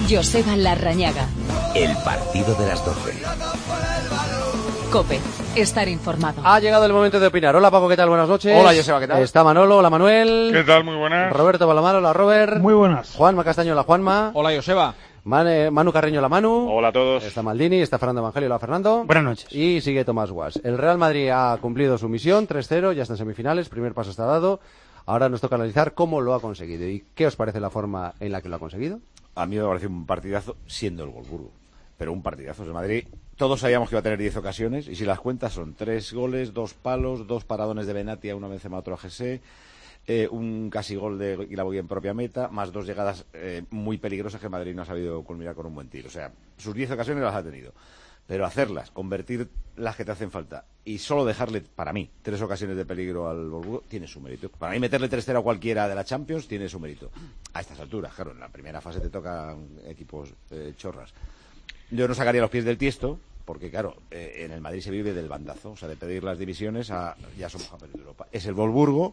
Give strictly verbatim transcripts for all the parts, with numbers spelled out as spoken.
Joseba Larrañaga. El partido de las doce. COPE. Estar informado. Ha llegado el momento de opinar. Hola Paco, ¿qué tal? Buenas noches. Hola Joseba, ¿qué tal? Está Manolo, hola Manuel. ¿Qué tal? Muy buenas. Roberto Balomar, hola Robert. Muy buenas. Juanma Castaño, hola Juanma. Hola Joseba. Man, Manu Carreño, hola Manu. Hola a todos. Está Maldini, está Fernando Evangelio, hola Fernando. Buenas noches. Y sigue Tomás Guas. El Real Madrid ha cumplido su misión, tres cero, ya está en semifinales, primer paso está dado. Ahora nos toca analizar cómo lo ha conseguido. ¿Y qué os parece la forma en la que lo ha conseguido? A mí me parece un partidazo siendo el Wolfsburgo. Pero un partidazo. El Madrid, todos sabíamos que iba a tener diez ocasiones, y si las cuentas son tres goles, dos palos, dos paradones de Benatia, una Benzema, otro a G S, eh, un casi gol de Guilavogui en propia meta, más dos llegadas eh, muy peligrosas que el Madrid no ha sabido culminar con un buen tiro. O sea, sus diez ocasiones las ha tenido. Pero hacerlas, convertir las que te hacen falta y solo dejarle, para mí, tres ocasiones de peligro al Wolfsburgo, tiene su mérito. Para mí meterle tres cero a cualquiera de la Champions tiene su mérito. A estas alturas, claro, en la primera fase te tocan equipos eh, chorras. Yo no sacaría los pies del tiesto, porque claro, eh, en el Madrid se vive del bandazo, o sea, de pedir las divisiones a ya somos campeones de Europa. Es el Wolfsburgo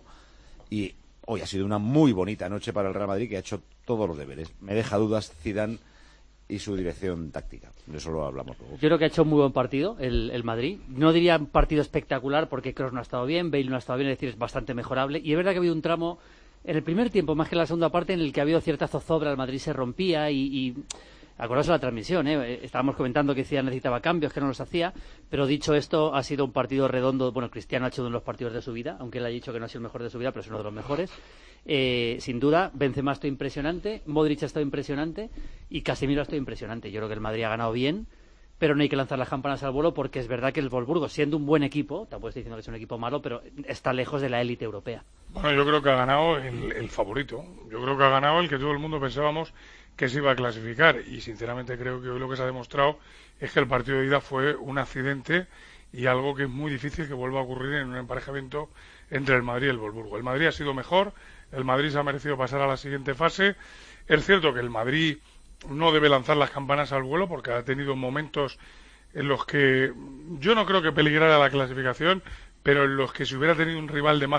y hoy ha sido una muy bonita noche para el Real Madrid, que ha hecho todos los deberes. Me deja dudas Zidane y su dirección táctica. De eso lo hablamos luego. Yo creo que ha hecho un muy buen partido el, el Madrid. No diría un partido espectacular porque Kroos no ha estado bien, Bale no ha estado bien, es decir, es bastante mejorable. Y es verdad que ha habido un tramo en el primer tiempo, más que en la segunda parte, en el que ha habido cierta zozobra, el Madrid se rompía y... y... Acordaos de la transmisión, ¿eh? Estábamos comentando que Zidane necesitaba cambios, que no los hacía, pero dicho esto, ha sido un partido redondo. Bueno, Cristiano ha hecho uno de los partidos de su vida, aunque él ha dicho que no ha sido el mejor de su vida, pero es uno de los mejores. Eh, sin duda, Benzema ha estado impresionante, Modric ha estado impresionante y Casemiro ha estado impresionante. Yo creo que el Madrid ha ganado bien, pero no hay que lanzar las campanas al vuelo porque es verdad que el Wolfsburgo, siendo un buen equipo, tampoco estoy diciendo que es un equipo malo, pero está lejos de la élite europea. Bueno, yo creo que ha ganado el, el favorito. Yo creo que ha ganado el que todo el mundo pensábamos que se iba a clasificar, y sinceramente creo que hoy lo que se ha demostrado es que el partido de ida fue un accidente y algo que es muy difícil que vuelva a ocurrir en un emparejamiento entre el Madrid y el Wolfsburgo. El Madrid ha sido mejor, el Madrid se ha merecido pasar a la siguiente fase. Es cierto que el Madrid no debe lanzar las campanas al vuelo porque ha tenido momentos en los que yo no creo que peligrara la clasificación, pero en los que si hubiera tenido un rival de más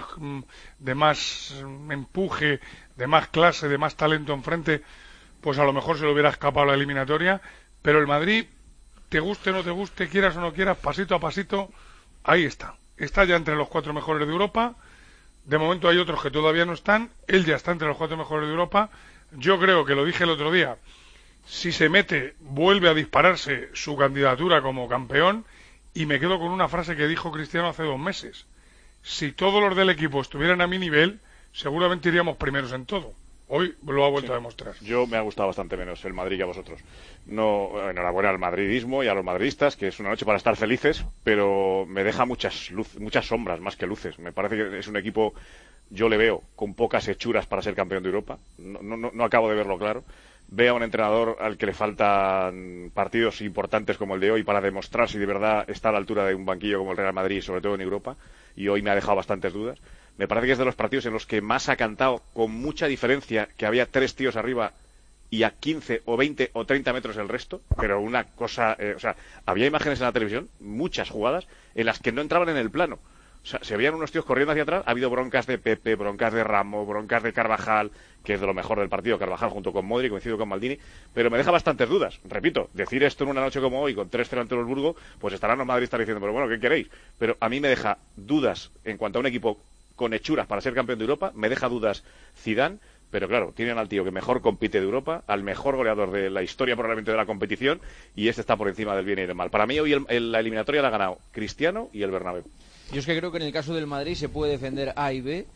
de más empuje, de más clase, de más talento enfrente, pues a lo mejor se le hubiera escapado la eliminatoria. Pero el Madrid, te guste o no te guste, quieras o no quieras, pasito a pasito, ahí está. Está ya entre los cuatro mejores de Europa. De momento hay otros que todavía no están. Él ya está entre los cuatro mejores de Europa. Yo creo que lo dije el otro día. Si se mete, vuelve a dispararse su candidatura como campeón. Y me quedo con una frase que dijo Cristiano hace dos meses. Si todos los del equipo estuvieran a mi nivel, seguramente iríamos primeros en todo. Hoy lo ha vuelto sí. a demostrar. Yo me ha gustado bastante menos el Madrid que a vosotros. No, enhorabuena al madridismo y a los madridistas, que es una noche para estar felices, pero me deja muchas luz, muchas sombras más que luces. Me parece que es un equipo, yo le veo, con pocas hechuras para ser campeón de Europa. No, no, no acabo de verlo claro. Veo a un entrenador al que le faltan partidos importantes como el de hoy para demostrar si de verdad está a la altura de un banquillo como el Real Madrid, sobre todo en Europa, y hoy me ha dejado bastantes dudas. Me parece que es de los partidos en los que más ha cantado con mucha diferencia, que había tres tíos arriba y a quince o veinte o treinta metros el resto, pero una cosa, eh, o sea, había imágenes en la televisión, muchas jugadas, en las que no entraban en el plano. O sea, se veían unos tíos corriendo hacia atrás, ha habido broncas de Pepe, broncas de Ramos, broncas de Carvajal, que es de lo mejor del partido, Carvajal junto con Modric, coincido con Maldini, pero me deja bastantes dudas. Repito, decir esto en una noche como hoy, con tres cero ante el Wolfsburgo, pues estarán los madridistas diciendo, pero bueno, ¿qué queréis? Pero a mí me deja dudas en cuanto a un equipo con hechuras para ser campeón de Europa, me deja dudas Zidane, pero claro, tienen al tío que mejor compite de Europa, al mejor goleador de la historia probablemente de la competición, y este está por encima del bien y del mal. Para mí hoy el, el, la eliminatoria la ha ganado Cristiano y el Bernabéu. Yo es que creo que en el caso del Madrid se puede defender A y B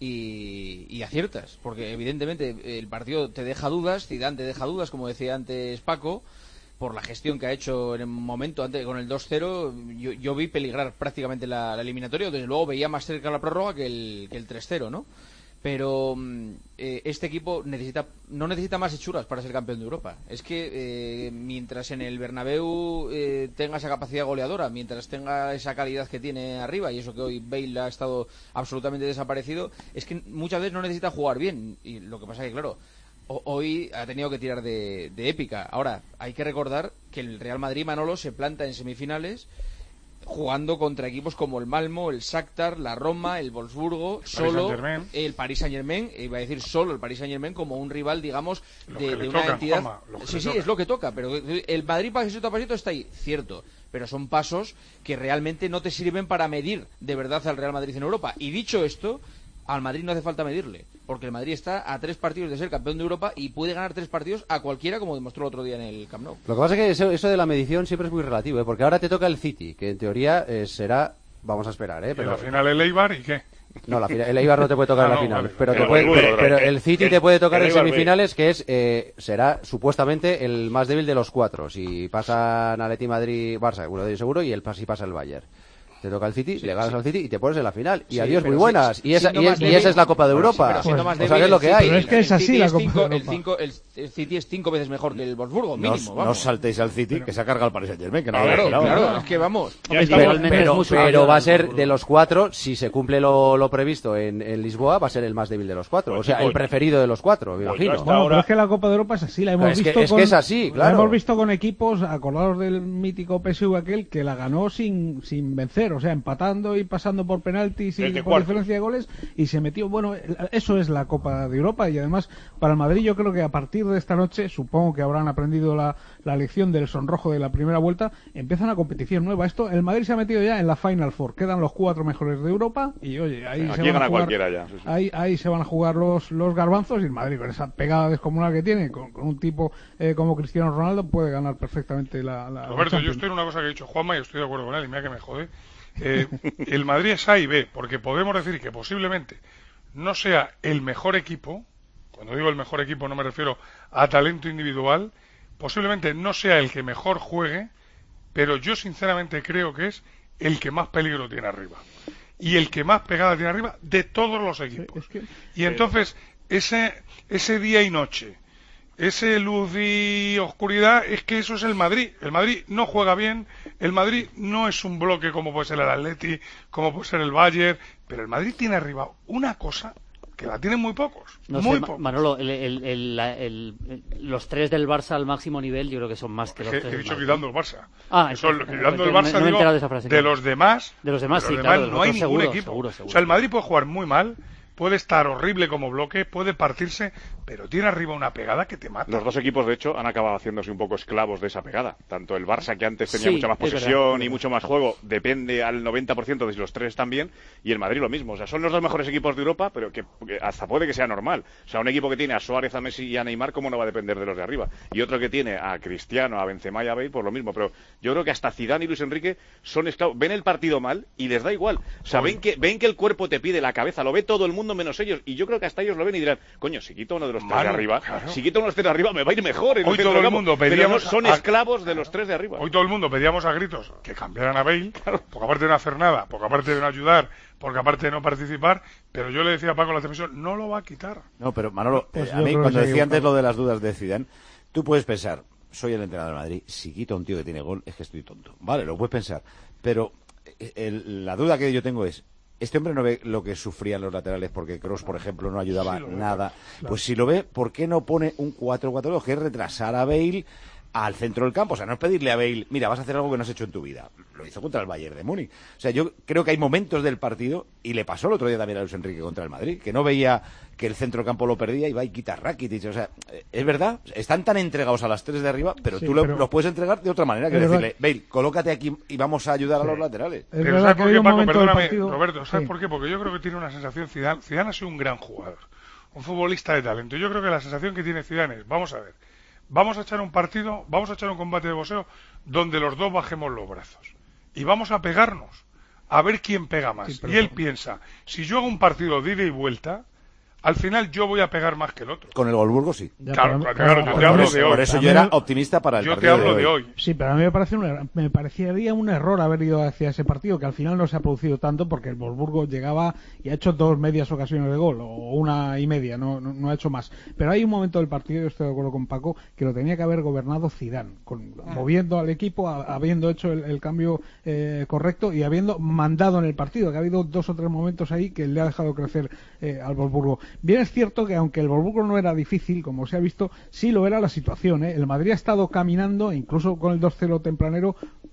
y, y aciertas, porque evidentemente el partido te deja dudas, Zidane te deja dudas, como decía antes Paco, por la gestión que ha hecho en el momento antes con el dos cero. Yo, yo vi peligrar prácticamente la, la eliminatoria, desde luego veía más cerca la prórroga que el, que el tres cero, ¿no? Pero eh, este equipo necesita no necesita más hechuras para ser campeón de Europa. Es que eh, mientras en el Bernabéu eh, tenga esa capacidad goleadora, mientras tenga esa calidad que tiene arriba, y eso que hoy Bale ha estado absolutamente desaparecido, es que muchas veces no necesita jugar bien. Y lo que pasa es que, claro, hoy ha tenido que tirar de, de épica. Ahora, hay que recordar que el Real Madrid, Manolo, se planta en semifinales jugando contra equipos como el Malmo, el Shakhtar, la Roma, el Wolfsburgo, solo el Paris Saint-Germain, iba a decir solo el Paris Saint-Germain como un rival, digamos, de, de una tocan, entidad. Juanma, sí, sí, toca. Es lo que toca, pero el Madrid pasito a pasito está ahí, cierto, pero son pasos que realmente no te sirven para medir de verdad al Real Madrid en Europa. Y dicho esto, al Madrid no hace falta medirle, porque el Madrid está a tres partidos de ser campeón de Europa y puede ganar tres partidos a cualquiera, como demostró el otro día en el Camp Nou. Lo que pasa es que eso, eso de la medición siempre es muy relativo, ¿eh? Porque ahora te toca el City, que en teoría eh, será, vamos a esperar, ¿eh? Pero ¿Y la final el Eibar y qué? No, la final, el Eibar no te puede tocar ah, en la no, final, vale. pero, te el puede, Wolfsburgo, pero, pero el City el, te puede tocar el en Eibar semifinales, que es eh, será supuestamente el más débil de los cuatro. Si pasan Atleti, Madrid, Barça, seguro, seguro, y el si pasa el Bayern. Te toca el City, sí, le ganas sí. al City y te pones en la final. Y Sí, adiós, muy pero buenas. si- y, esa, siendo y, más es- y débil- esa es la Copa de Bueno, sí, Europa. pero siendo más O sea, débil, que es lo que el hay. City- Pero es que es el así City la es Copa cinco- de el, Europa. cinco- el, el City es cinco veces mejor que el Wolfsburgo, No, mínimo. no vamos. saltéis al City, que se ha cargado el Paris Saint-Germain, que no Claro, había claro, esperado. es que vamos. Ya Pero, estamos. pero- muy superior pero va a al ser Wolfsburgo. de los cuatro, si se cumple lo, lo previsto en, en Lisboa, va a ser el más débil de los cuatro. Pues O sea, sí, el pues- preferido de los cuatro, me pues imagino. hasta Bueno, ahora- pero es que la Copa de Europa es así, la hemos Es que- visto es que con, es así, claro. La hemos visto con equipos, acordados del mítico P S V aquel, que la ganó sin, sin vencer, o sea, empatando y pasando por penaltis y Desde por cuartos. diferencia de goles, y se metió, bueno, eso es la Copa de Europa, y además, para el Madrid yo creo que a partir de esta noche, supongo que habrán aprendido la, la lección del sonrojo de la primera vuelta, empieza una competición nueva. Esto, el Madrid se ha metido ya en la Final Four, quedan los cuatro mejores de Europa, y oye, ahí Aquí se van gana a jugar, cualquiera ya, sí, sí. Ahí, ahí se van a jugar los, los garbanzos, y el Madrid con esa pegada descomunal que tiene, con, con un tipo eh, como Cristiano Ronaldo, puede ganar perfectamente la, la Roberto, yo Champions. estoy en una cosa que ha dicho Juanma y estoy de acuerdo con él, y mira que me jode. Eh, el Madrid es A y B, porque podemos decir que posiblemente no sea el mejor equipo. Cuando digo el mejor equipo no me refiero a talento individual, posiblemente no sea el que mejor juegue, pero yo sinceramente creo que es el que más peligro tiene arriba y el que más pegada tiene arriba de todos los equipos. es que- Y entonces ese ese día y noche, ese luz y oscuridad, es que eso es el Madrid. El Madrid no juega bien, el Madrid no es un bloque como puede ser el Atleti, como puede ser el Bayern, pero el Madrid tiene arriba una cosa que la tienen muy pocos, No muy sé, Ma- pocos. Manolo, el- el- el- la- el- el- los tres del Barça al máximo nivel, yo creo que son más que los He, tres he del dicho Madrid. quitando el Barça. Ah, Eso, eso, quitando eh, el no Barça, me he digo, enterado de esa frase, de no. los demás, De los demás, de sí, los claro, demás de los no hay otros ningún seguro, equipo. seguro, seguro. O sea, el Madrid puede jugar muy mal, puede estar horrible como bloque, puede partirse, pero tiene arriba una pegada que te mata. Los dos equipos, de hecho, han acabado haciéndose un poco esclavos de esa pegada. Tanto el Barça, que antes tenía Sí, mucha más es verdad, posesión es y verdad. mucho más juego, depende al noventa por ciento de si los tres están bien, y el Madrid lo mismo. O sea, son los dos mejores equipos de Europa, pero que, que hasta puede que sea normal. O sea, un equipo que tiene a Suárez, a Messi y a Neymar, ¿cómo no va a depender de los de arriba? Y otro que tiene a Cristiano, a Benzema y a Bale, por lo mismo. Pero yo creo que hasta Zidane y Luis Enrique son esclavos. Ven el partido mal y les da igual. O sea, ven que, ven que el cuerpo te pide la cabeza, lo ve todo el mundo menos ellos. Y yo creo que hasta ellos lo ven y dirán, coño, si quito uno de los tres de Manu, arriba, claro. si quito uno de los tres de arriba, me va a ir mejor. En Hoy el centro todo el del campo. mundo Pero pedíamos no, son a- esclavos de los tres de arriba. Hoy todo el mundo pedíamos a gritos que cambiaran a Bale, porque aparte de no hacer nada, porque aparte de no ayudar, porque aparte de no participar, pero yo le decía a Paco en la televisión, no lo va a quitar. No, pero Manolo, Pues eh, yo a mí creo que cuando se ha decía antes equivocado. lo de las dudas de Zidane, tú puedes pensar, soy el entrenador de Madrid, si quito a un tío que tiene gol, es que estoy tonto. Vale, lo puedes pensar, pero eh, el- la duda que yo tengo es, este hombre no ve lo que sufrían los laterales porque Kroos, por ejemplo, no ayudaba Sí, lo ve, nada. claro. Pues si lo ve, ¿por qué no pone un cuatro cuatro dos, que es retrasar a Bale al centro del campo? O sea, no es pedirle a Bale, mira, vas a hacer algo que no has hecho en tu vida. Lo hizo contra el Bayern de Múnich. O sea, yo creo que hay momentos del partido, y le pasó el otro día también a Luis Enrique contra el Madrid, que no veía que el centro del campo lo perdía y va y quita Rakitic. O sea, es verdad, están tan entregados a las tres de arriba, pero Sí, tú lo- pero- los puedes entregar de otra manera, que Es verdad. decirle, Bale, colócate aquí y vamos a ayudar a los laterales. Es Pero verdad ¿sabes que por hay qué, un Paco? momento del Perdóname, partido- Roberto, ¿sabes Sí. por qué? Porque yo creo que tiene una sensación Zidane. Zidane ha sido un gran jugador, un futbolista de talento. Yo creo que la sensación que tiene Zidane es, vamos a ver, vamos a echar un partido, vamos a echar un combate de boxeo donde los dos bajemos los brazos y vamos a pegarnos a ver quién pega más. Sí, pero- y él piensa, si yo hago un partido de ida y vuelta, al final yo voy a pegar más que el otro. Con el Wolfsburgo sí. Ya, Claro, pero- claro, yo pero- te pero- hablo Por de eso, hoy. por eso yo También- era optimista para el Yo te partido hablo de de hoy. hoy. Sí, pero a mí me, parece un er- me parecería un error haber ido hacia ese partido, que al final no se ha producido tanto porque el Wolfsburgo llegaba y ha hecho dos medias ocasiones de gol, o una y media, no, no, no ha hecho más. Pero hay un momento del partido, yo estoy de acuerdo con Paco, que lo tenía que haber gobernado Zidane, con, moviendo al equipo, a- habiendo hecho el, el cambio eh, correcto y habiendo mandado en el partido, que ha habido dos o tres momentos ahí que le ha dejado crecer eh, al Wolfsburgo. Bien es cierto que aunque el Wolfsburgo no era difícil, como se ha visto, sí lo era la situación, ¿eh? El Madrid ha estado caminando, incluso con el dos cero tempranero,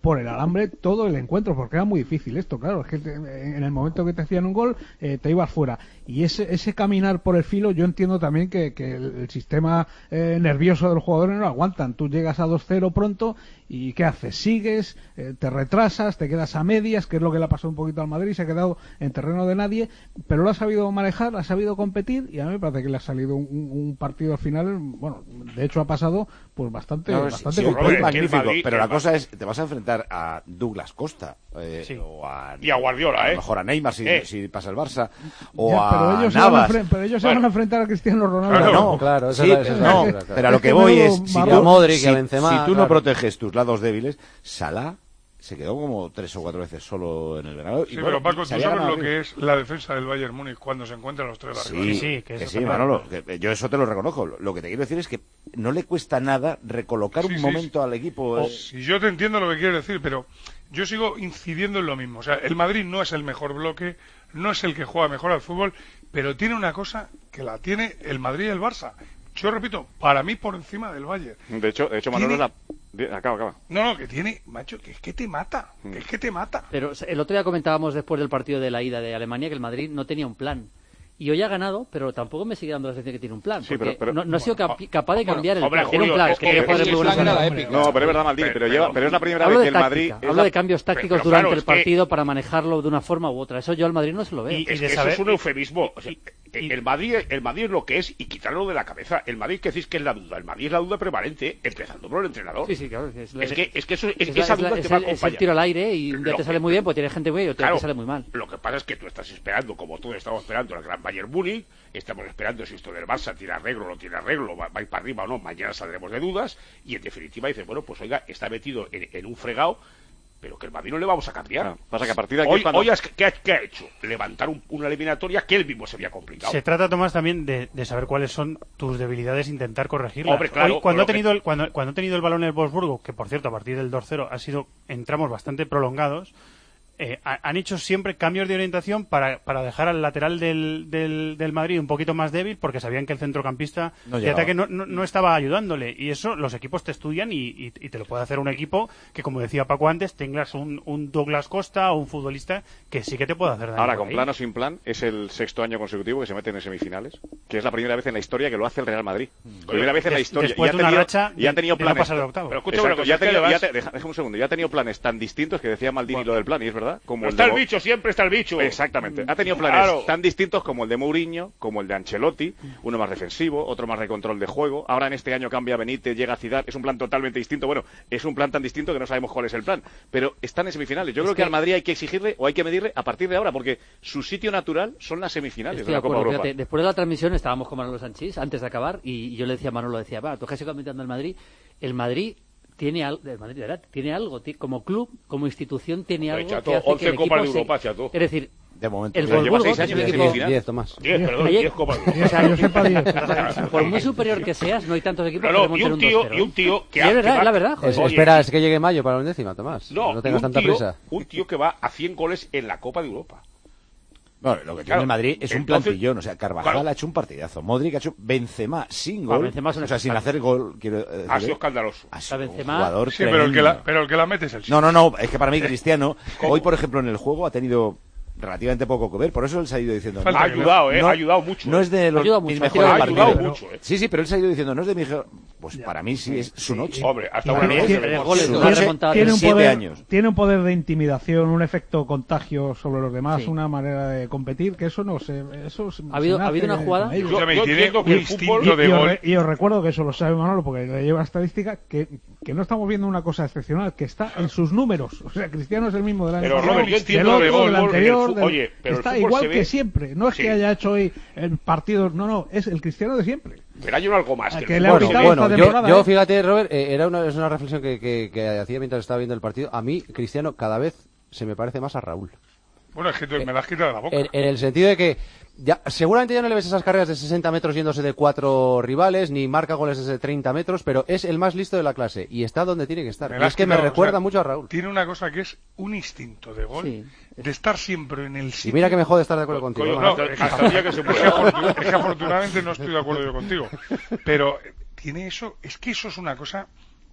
por el alambre todo el encuentro, porque era muy difícil esto, claro, es que te, en el momento que te hacían un gol eh, te ibas fuera. Y ese, ese caminar por el filo, yo entiendo también que, que el, el sistema eh, nervioso de los jugadores no lo aguantan. Tú llegas a dos cero pronto y ¿qué haces? Sigues, eh, te retrasas, te quedas a medias, que es lo que le ha pasado un poquito al Madrid, se ha quedado en terreno de nadie, pero lo ha sabido manejar, ha sabido competir y a mí me parece que le ha salido un, un partido al final, bueno, de hecho ha pasado pues bastante, no, bastante sí, sí, completo. magnífico, Madrid, pero la Madrid. cosa es, te vas a enfrentar a Douglas Costa eh, Sí. o a, Y a Guardiola, a ¿eh? lo mejor a Neymar si, Eh. si pasa el Barça o Ya, pero a ellos, se van, a Navas. enfren- pero ellos se Bueno. van a enfrentar a Cristiano Ronaldo. Claro, No, claro, esa sí, es la- esa es la no, otra, claro. pero a lo Es que que voy menudo es si, marrón. tú- Modric y si- a Benzema, si tú no claro. proteges tus lados débiles, Salah se quedó como tres o cuatro veces solo en el Bernabéu. Sí, y bueno, pero Paco, se ¿tú había sabes ganado lo arriba. que es la defensa del Bayern Múnich cuando se encuentran los tres arriba? Sí, Sí, que, que eso sí, está Manolo, que yo eso te lo reconozco. Lo que te quiero decir es que no le cuesta nada recolocar Sí, un sí, momento sí. al equipo. O- eh. si yo te entiendo lo que quieres decir, pero yo sigo incidiendo en lo mismo. O sea, el Madrid no es el mejor bloque, no es el que juega mejor al fútbol, pero tiene una cosa que la tiene el Madrid y el Barça. Yo repito, para mí por encima del Bayern. De hecho, de hecho Manolo es Tiene- la... di- Acaba, acaba. No, no, que tiene, macho, que es que te mata, que es que te mata. Pero el otro día comentábamos después del partido de la ida de Alemania que el Madrid no tenía un plan. Y hoy ha ganado, pero tampoco me sigue dando la sensación que tiene un plan. Sí, porque pero- pero- no, no ha sido capi- capaz de Bueno, cambiar el hombre, plan. Tiene un Julio, plan, es que que- tiene es jugadores que muy el buenos plan en era el la nombre. épica. No, pero es verdad, Maldini, Pero- pero, lleva- pero- pero es la primera Hablo vez de que el Madrid... táctica, es hablo la- de cambios tácticos pero durante claro, el es que- partido para manejarlo de una forma u otra. Eso yo al Madrid no se lo veo. Y, Y es de que saber- eso es un eufemismo. O sea, y- el, y- el Madrid, el Madrid es lo que es y quitarlo de la cabeza. El Madrid que decís que es la duda. El Madrid es la duda permanente, empezando por el entrenador. Sí, sí, claro. Es, Es que, es que eso, es, es que la- esa es la- duda es te va a el, es el acompañar. tiro al aire y un día Lo te que- sale muy bien, pues tiene gente muy bien y otro día Claro, te sale muy mal. Lo que pasa es que tú estás esperando, como todos estamos esperando, el gran Bayern Múnich, estamos esperando si esto del Barça tiene arreglo o no tiene arreglo, va, va a ir para arriba o no, mañana saldremos de dudas, y en definitiva dices, bueno, pues oiga, está metido en, en un fregado, pero que el Madrid no le vamos a cambiar. Claro, pasa que a partir de aquí Hoy, es cuando- hoy has- ¿qué, ha, qué ha hecho? Levantar un- una eliminatoria que él mismo se había complicado. Se trata, Tomás, también de, de saber cuáles son tus debilidades e intentar corregirlas. Hombre, claro, Hoy, cuando, ha pero que- tenido el, cuando, cuando ha tenido el balón el Wolfsburgo, que por cierto, a partir del dos cero ha sido en tramos bastante prolongados, eh, ha- han hecho siempre cambios de orientación para, para dejar al lateral del, del, del Madrid un poquito más débil, porque sabían que el centrocampista No de llegaba. ataque no, no, no estaba ayudándole. Y eso los equipos te estudian y, y- y te lo puede hacer un equipo que, como decía Paco antes, tengas un, un Douglas Costa o un futbolista que sí que te puede hacer daño. Ahora, por con ahí. plan o sin plan, es el sexto año consecutivo que se meten en semifinales, que es la primera vez en la historia que lo hace el Real Madrid. Primera vez en la Des- historia. después Y ha de una tenido- racha y ha de- tenido de no planes. pasar de octavos. Pero escucha Exacto, una cosa, ya ha es que tenido, además- ya te- deja- déjame un segundo, ya ha tenido planes tan distintos que decía Maldini lo del plan, y es verdad, como Pero el está de el Mo- bicho, siempre está el bicho. Exactamente. Ha tenido planes Claro. tan distintos como el de Mourinho, como el de Ancelotti, uno más defensivo, otro más de control de juego. Ahora en este año cambia Benítez, llega Zidane, es un plan totalmente distinto. Bueno, es un plan tan distinto que no sabemos cuál es el plan, pero están en semifinales. Yo Es creo que, que- al Madrid hay que exigirle o hay que medirle a partir de ahora, porque su sitio natural son las semifinales Estoy de de la Copa acuerdo, Europa. fíjate, después de la transmisión estábamos con Manolo Sanchís antes de acabar y, y yo le decía a Manolo, decía, va, tú que has ido comentando el Madrid, el Madrid tiene algo, el Madrid, ¿verdad? Tiene algo, ti- como club, como institución tiene Pues, algo chato, que hace once que el Copas equipo de se- Europa, chato. Es decir, De momento. el Pero lleva Wolfsburgo, seis que es un años en equipo- semifinales. diez, Tomás. diez, perdón, Ayer- diez Copas de O Europa. sea, yo sepa diez. por muy superior que seas, no hay tantos equipos Claro, que y remonten un un tío, dos cero. y un tío que Y ha- es verdad, que va- es la verdad, joder. Es- Oye, espera, y- es que llegue mayo para la undécima, Tomás. No, No, y tengas un tanta tío, prisa. un tío que va a cien goles en la Copa de Europa. Bueno, lo que tiene Claro, el Madrid es un entonces- plantillón. O sea, Carvajal claro. ha hecho un partidazo. Modric ha hecho Benzema sin Ah, gol. Benzema es un o sea, sin hacer gol. Quiero decir, Ha sido escandaloso. ha sido un Benzema- jugador Sí, pero el, que tremendo. la, pero el que la mete es el No, no, no. Es que para mí Cristiano, ¿Cómo? hoy por ejemplo en el juego ha tenido relativamente poco que ver. Por eso él se ha ido diciendo. Falta Ha que ayudado, ¿eh? no- ha ayudado mucho. No es de los Ayuda mis mucho, mejores ha ayudado partidos. mucho, ¿eh? Sí, sí, pero él se ha ido diciendo, no es de mi mejor. Pues para mí sí es su noche. Hombre, hasta Y una tiene- noche tiene- de goles, goles. una Tiene- remontada. tiene un siete poder, años. tiene un poder de intimidación, un efecto contagio sobre los demás, Sí. una manera de competir que eso no se, eso se- Ha habido- se ha habido nace una jugada- con ellos. Yo, Escúchame, yo tiene entiendo que un el fútbol... instinto de y, os gol. re- y os recuerdo que eso lo sabe Manolo porque le lleva estadística que, que no estamos viendo una cosa excepcional, que está en sus números. O sea, Cristiano es el mismo del año Pero, pasado, Robert, yo del entiendo lo de otro, gol, del gol en el anterior, fu- del- oye, pero el está fútbol igual se que ve- siempre. No es Sí. que haya hecho hoy el partido, no, no, es el Cristiano de siempre. Pero hay algo más. A Que que el le ha fútbol se pitado ve- Bueno, esta yo, temporada, yo ¿eh? fíjate, Robert, eh, era una, es una reflexión que, que, que hacía mientras estaba viendo el partido. A mí, Cristiano, cada vez se me parece más a Raúl. Bueno, es que tú me la has quitado de la boca. En, en el sentido de que ya, seguramente ya no le ves esas carreras de sesenta metros yéndose de cuatro rivales, ni marca goles desde treinta metros, pero es el más listo de la clase y está donde tiene que estar. Me Y la es has que me quitado, recuerda o sea, mucho a Raúl. Tiene una cosa que es un instinto de gol, Sí. de estar siempre en el Y sitio. mira que me jode estar de acuerdo contigo. Coño, ¿no? hasta- es que- hasta el día que se es pueda. que afortun- es que afortunadamente no estoy de acuerdo yo contigo. Pero eh, tiene eso, es que eso es una cosa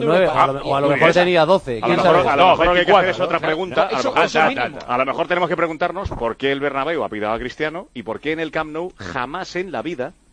de nueve, Europa. a lo- o a lo Muy mejor bien. tenía doce. A lo ¿Quién mejor, sabe? a lo mejor lo que hay que hacer es ¿no? otra pregunta. A lo Eso- mejor- eso mínimo. a lo mejor tenemos que preguntarnos por qué el Bernabéu ha pidado a Cristiano y por qué en el Camp Nou jamás en la vida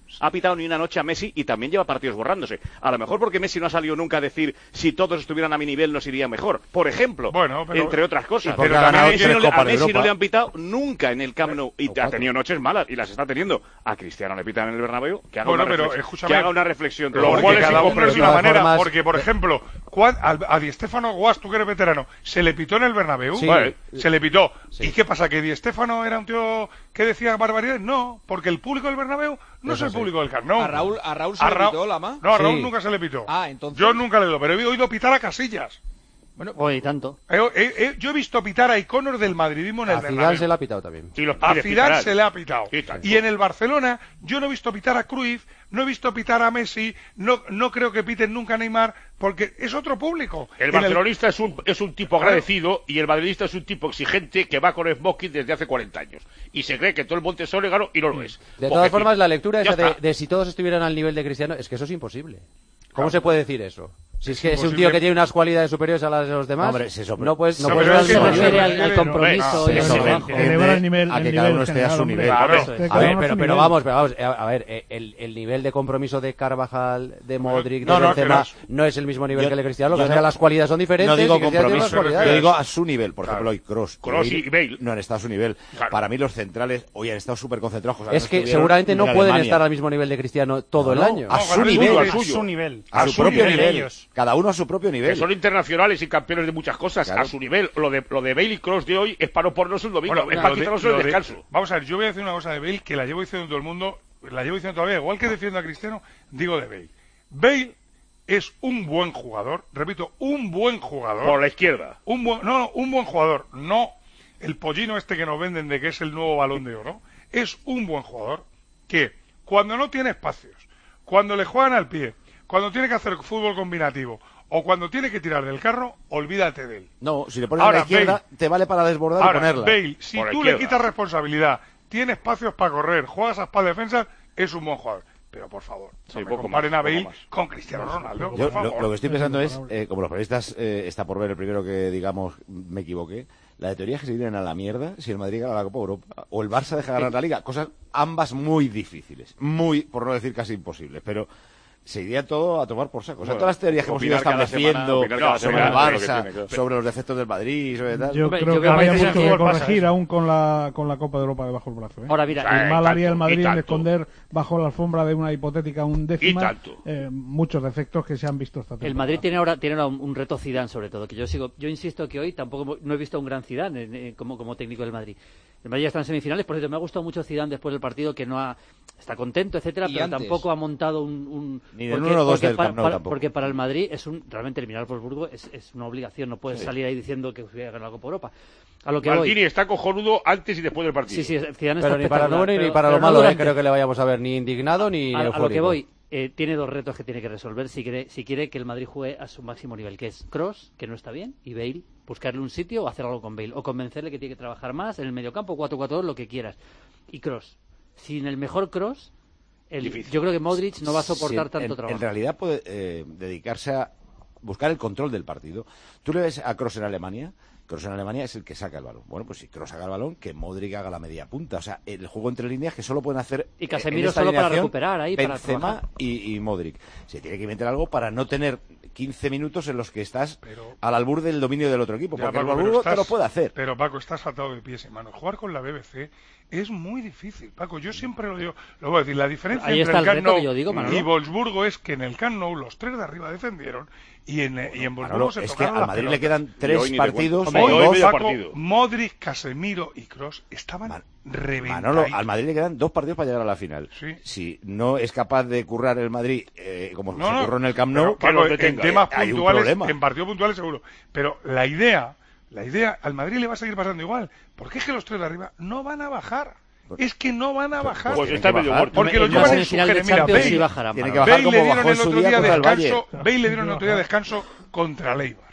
ha pitado ni una noche a Messi y también lleva partidos borrándose. A lo mejor porque Messi no ha salido nunca a decir si todos estuvieran a mi nivel nos iría mejor. Por ejemplo, bueno, pero, entre otras cosas. Pero a Messi, no le, a Messi no le han pitado nunca en el Camp Nou y ha tenido noches malas y las está teniendo. A Cristiano le pitan en el Bernabéu, que haga, bueno, una, pero, reflexión, que haga una reflexión. Los goles cada uno es una manera, formas... porque por ejemplo, a, a Di Stéfano Guas, tú que eres veterano, se le pitó en el Bernabéu, sí, vale, sí. se le pitó. Sí. ¿Y qué pasa? ¿Que Di Stéfano era un tío que decía barbaridades? No, porque el público del Bernabéu no es el público del Camp Nou. ¿A Raúl, a Raúl se a le Ra... pitó, Lama? No, a Raúl sí. nunca se le pitó. Ah, entonces... Yo nunca le he oído, pero he oído pitar a Casillas. Bueno, oye, tanto. He, he, he, yo he visto pitar a iconos del madridismo en el a Bernabéu. A Zidane se le ha pitado también. Sí, a Zidane se le ha pitado. Sí, y en el Barcelona yo no he visto pitar a Cruyff, no he visto pitar a Messi, no, no creo que piten nunca a Neymar, porque es otro público. El barcelonista el... es, un, es un tipo agradecido y el madridista es un tipo exigente que va con smoking desde hace cuarenta años. Y se cree que todo el monte es Solegaro y no lo es. De todas formas, la lectura esa de, de si todos estuvieran al nivel de Cristiano, es que eso es imposible. ¿Cómo claro. se puede decir eso? Si es que es un tío que tiene unas cualidades superiores a las de los demás, no, hombre, eso, no puedes no, no puedes se refiere al, al compromiso y al trabajo. Elevar el nivel, a que el cada nivel uno esté a su nivel. Claro. A ver, pero, pero vamos, pero vamos, a ver, el, el nivel de compromiso de Carvajal, de Modric, de no, Benzema, no, no es el mismo nivel yo, que el de Cristiano, lo que no, las cualidades son diferentes. No digo compromiso, yo digo a su nivel, por claro. ejemplo, hoy Kroos. Kroos y Bale no han estado a su nivel. Claro. Para mí los centrales hoy han estado súper concentrados. Es que seguramente no pueden estar al mismo nivel de Cristiano todo el año. A su nivel, a su nivel, a su propio nivel. Cada uno a su propio nivel. Que son internacionales y campeones de muchas cosas, claro. a su nivel. Lo de lo de Bale y Kroos de hoy es para no ponernos un domingo, bueno, es para quitarnos el descanso. De, vamos a ver, yo voy a decir una cosa de Bale que la llevo diciendo todo el mundo, la llevo diciendo todavía, igual que defiendo a Cristiano, digo de Bale. Bale es un buen jugador, repito, un buen jugador. Por la izquierda. Un buen, no, no, un buen jugador, no el pollino este que nos venden de que es el nuevo Balón de Oro. Es un buen jugador que cuando no tiene espacios, cuando le juegan al pie, cuando tiene que hacer fútbol combinativo o cuando tiene que tirar del carro, olvídate de él. No, si le pones ahora, a la izquierda, Bale, te vale para desbordar ahora, y ponerla. Bale, si Por tú le quitas responsabilidad, tiene espacios para correr, juegas a espalda defensa, es un buen jugador. Pero por favor, sí, no me comparen más, a Bale con Cristiano Ronaldo. Yo, por favor. Lo, lo que estoy pensando es, eh, como los periodistas eh, está por ver el primero que, digamos, me equivoqué, la de teoría es que se irían a la mierda si el Madrid gana la Copa Europa o el Barça deja ganar la Liga. Cosas ambas muy difíciles, muy, por no decir casi imposibles, pero se iría todo a tomar por saco. O sea, bueno, todas las teorías que hemos ido estableciendo semana, sobre el Barça, tiene, claro. sobre los defectos del Madrid, sobre tal. Yo creo yo que habría mucho que corregir aún con la, con la Copa de Europa debajo del brazo. ¿eh? Ahora mira, el mal haría el Madrid en esconder bajo la alfombra de una hipotética undécima eh, muchos defectos que se han visto esta temporada. El Madrid tiene ahora tiene ahora un, un reto Zidane sobre todo, que yo sigo, yo insisto que hoy tampoco no he visto a un gran Zidane en, en, como, como técnico del Madrid. El Madrid ya está en semifinales, por cierto, me ha gustado mucho Zidane después del partido, que no ha está contento, etcétera, pero antes. tampoco ha montado un, un ni del uno o dos del Camp Nou para, tampoco. Porque para el Madrid es un realmente eliminar al Wolfsburgo es, es una obligación, no puedes sí. salir ahí diciendo que hubiera ganado la Copa Europa. A lo que Maldini voy. está cojonudo antes y después del partido. Sí, sí, Zidane pero está ni para lo bueno ni para lo malo, eh, creo que le vayamos a ver ni indignado ni a, eufórico. A lo que voy, eh, tiene dos retos que tiene que resolver si quiere, si quiere que el Madrid juegue a su máximo nivel, que es Kroos, que no está bien, y Bale, buscarle un sitio o hacer algo con Bale, o convencerle que tiene que trabajar más en el mediocampo, cuatro cuatro dos, lo que quieras. Y Kroos, sin el mejor Kroos, el, yo creo que Modric no va a soportar sí, tanto en, trabajo. En realidad puede eh, dedicarse a buscar el control del partido. Tú le ves a Kroos en Alemania, Kroos en Alemania es el que saca el balón. Bueno, pues si Kroos saca el balón, que Modric haga la media punta. O sea, el juego entre líneas que solo pueden hacer y Casemiro solo para recuperar ahí, Benzema para y, y Modric. Se tiene que inventar algo para no tener quince minutos en los que estás pero, al albur del dominio del otro equipo, ya, porque Paco, el albur te lo puede hacer. Pero Paco, estás atado de pies y manos. Jugar con la B B C es muy difícil, Paco. Yo siempre lo digo, lo voy a decir, la diferencia ahí entre está el, el Camp Nou yo digo, y Wolfsburgo es que en el Camp Nou los tres de arriba defendieron y en, y en Wolfsburgo Manolo, se es tocaron que al Madrid le quedan tres partidos, hoy, hoy, dos, Paco, partido. Modric, Casemiro y Kroos estaban Man, reventados. Manolo, al Madrid le quedan dos partidos para llegar a la final. Sí. Si no es capaz de currar el Madrid eh, como no, se no, curró en el Camp Nou, pero, Paco, en temas eh, puntuales, en partidos puntuales seguro. Pero la idea, la idea, al Madrid le va a seguir pasando igual, porque es que los tres de arriba no van a bajar. Es que no van a bajar. Pues está medio muerto. Porque lo llevan en su género. Mira, Bale, tiene que bajar como bajó en su día contra el Valle. Bale le dieron el otro día descanso contra Leibar.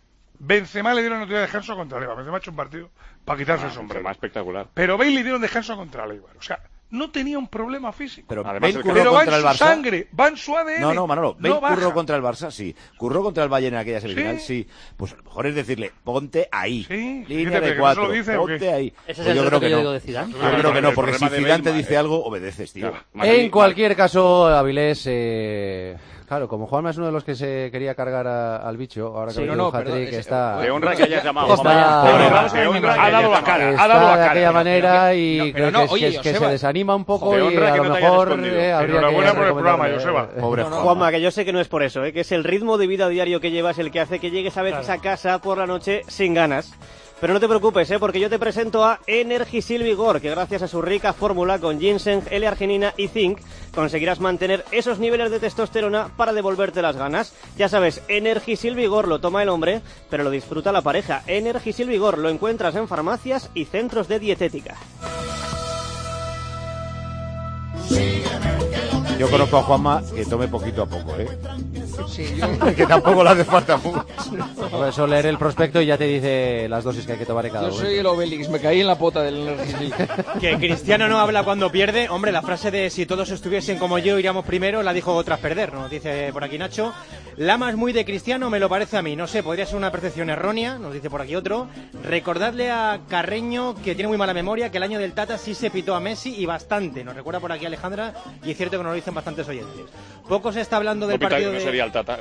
Benzema le dieron el otro día descanso contra Leibar. Benzema ha hecho un partido para quitarse ah, el sombrero. Más espectacular. Pero Bale le dieron descanso contra Leibar. O sea, no tenía un problema físico. Pero Además, Bale el curró Pero va en contra el su Barça. sangre, va en su A D N. No, no, Manolo, Bale no curró baja. contra el Barça, sí. Curró contra el Bayern en aquella semifinal, sí. Sí. Pues a lo mejor es decirle, ponte ahí. Sí, Línea fíjate, de que no cuatro, se lo dice, ¿o qué? ponte ahí. Ese es Pues el yo reto creo que que yo no. digo de Zidane. Yo Claro, creo que el no, porque si problema de Zidane te Bale, dice eh, algo, obedeces, tío. Claro, Madrid- En cualquier caso, Avilés, eh, claro, como Juanma es uno de los que se quería cargar a- al bicho, ahora que Sí, ha no, metido no, un hat-trick, perdón, ese- está... Te honra que hayas llamado. Está- Juanma. Te honra, Vamos te honra que Ha dado hayas la cara, llamado. ha dado Está la de cara. aquella manera y no, creo pero que, no, es, oye, que, es que Joseba. se desanima un poco Te y honra a que lo no te hayas mejor escondido. eh, habría que Enhorabuena por el programa, recomendarle, Joseba. eh, Pobre No, no. Juanma. Juanma, que yo sé que no es por eso, ¿eh? Que es el ritmo de vida diario que llevas el que hace que llegues a veces a casa por la noche sin ganas. Pero no te preocupes, ¿eh? Porque yo te presento a Energisil Vigor, que gracias a su rica fórmula con ginseng, L-arginina y zinc, conseguirás mantener esos niveles de testosterona para devolverte las ganas. Ya sabes, Energisil Vigor lo toma el hombre, pero lo disfruta la pareja. Energisil Vigor lo encuentras en farmacias y centros de dietética. Yo conozco a Juanma que tome poquito a poco, ¿eh? Sí, yo, Que tampoco le hace falta mucho. Por eso leer el prospecto y ya te dice las dosis que hay que tomar en cada yo uno. soy el Obelix, me caí en la pota del Energisil. Que Cristiano no habla cuando pierde. Hombre, la frase de si todos estuviesen como yo iríamos primero la dijo tras perder, nos dice por aquí Nacho. Lama es muy de Cristiano, me lo parece a mí. No sé, podría ser una percepción errónea, nos dice por aquí otro. Recordadle a Carreño, que tiene muy mala memoria, que el año del Tata sí se pitó a Messi y bastante. Nos recuerda por aquí Alejandra y es cierto que nos lo dicen bastantes oyentes. Poco se está hablando del No pinta partido que no de... sería el Tata.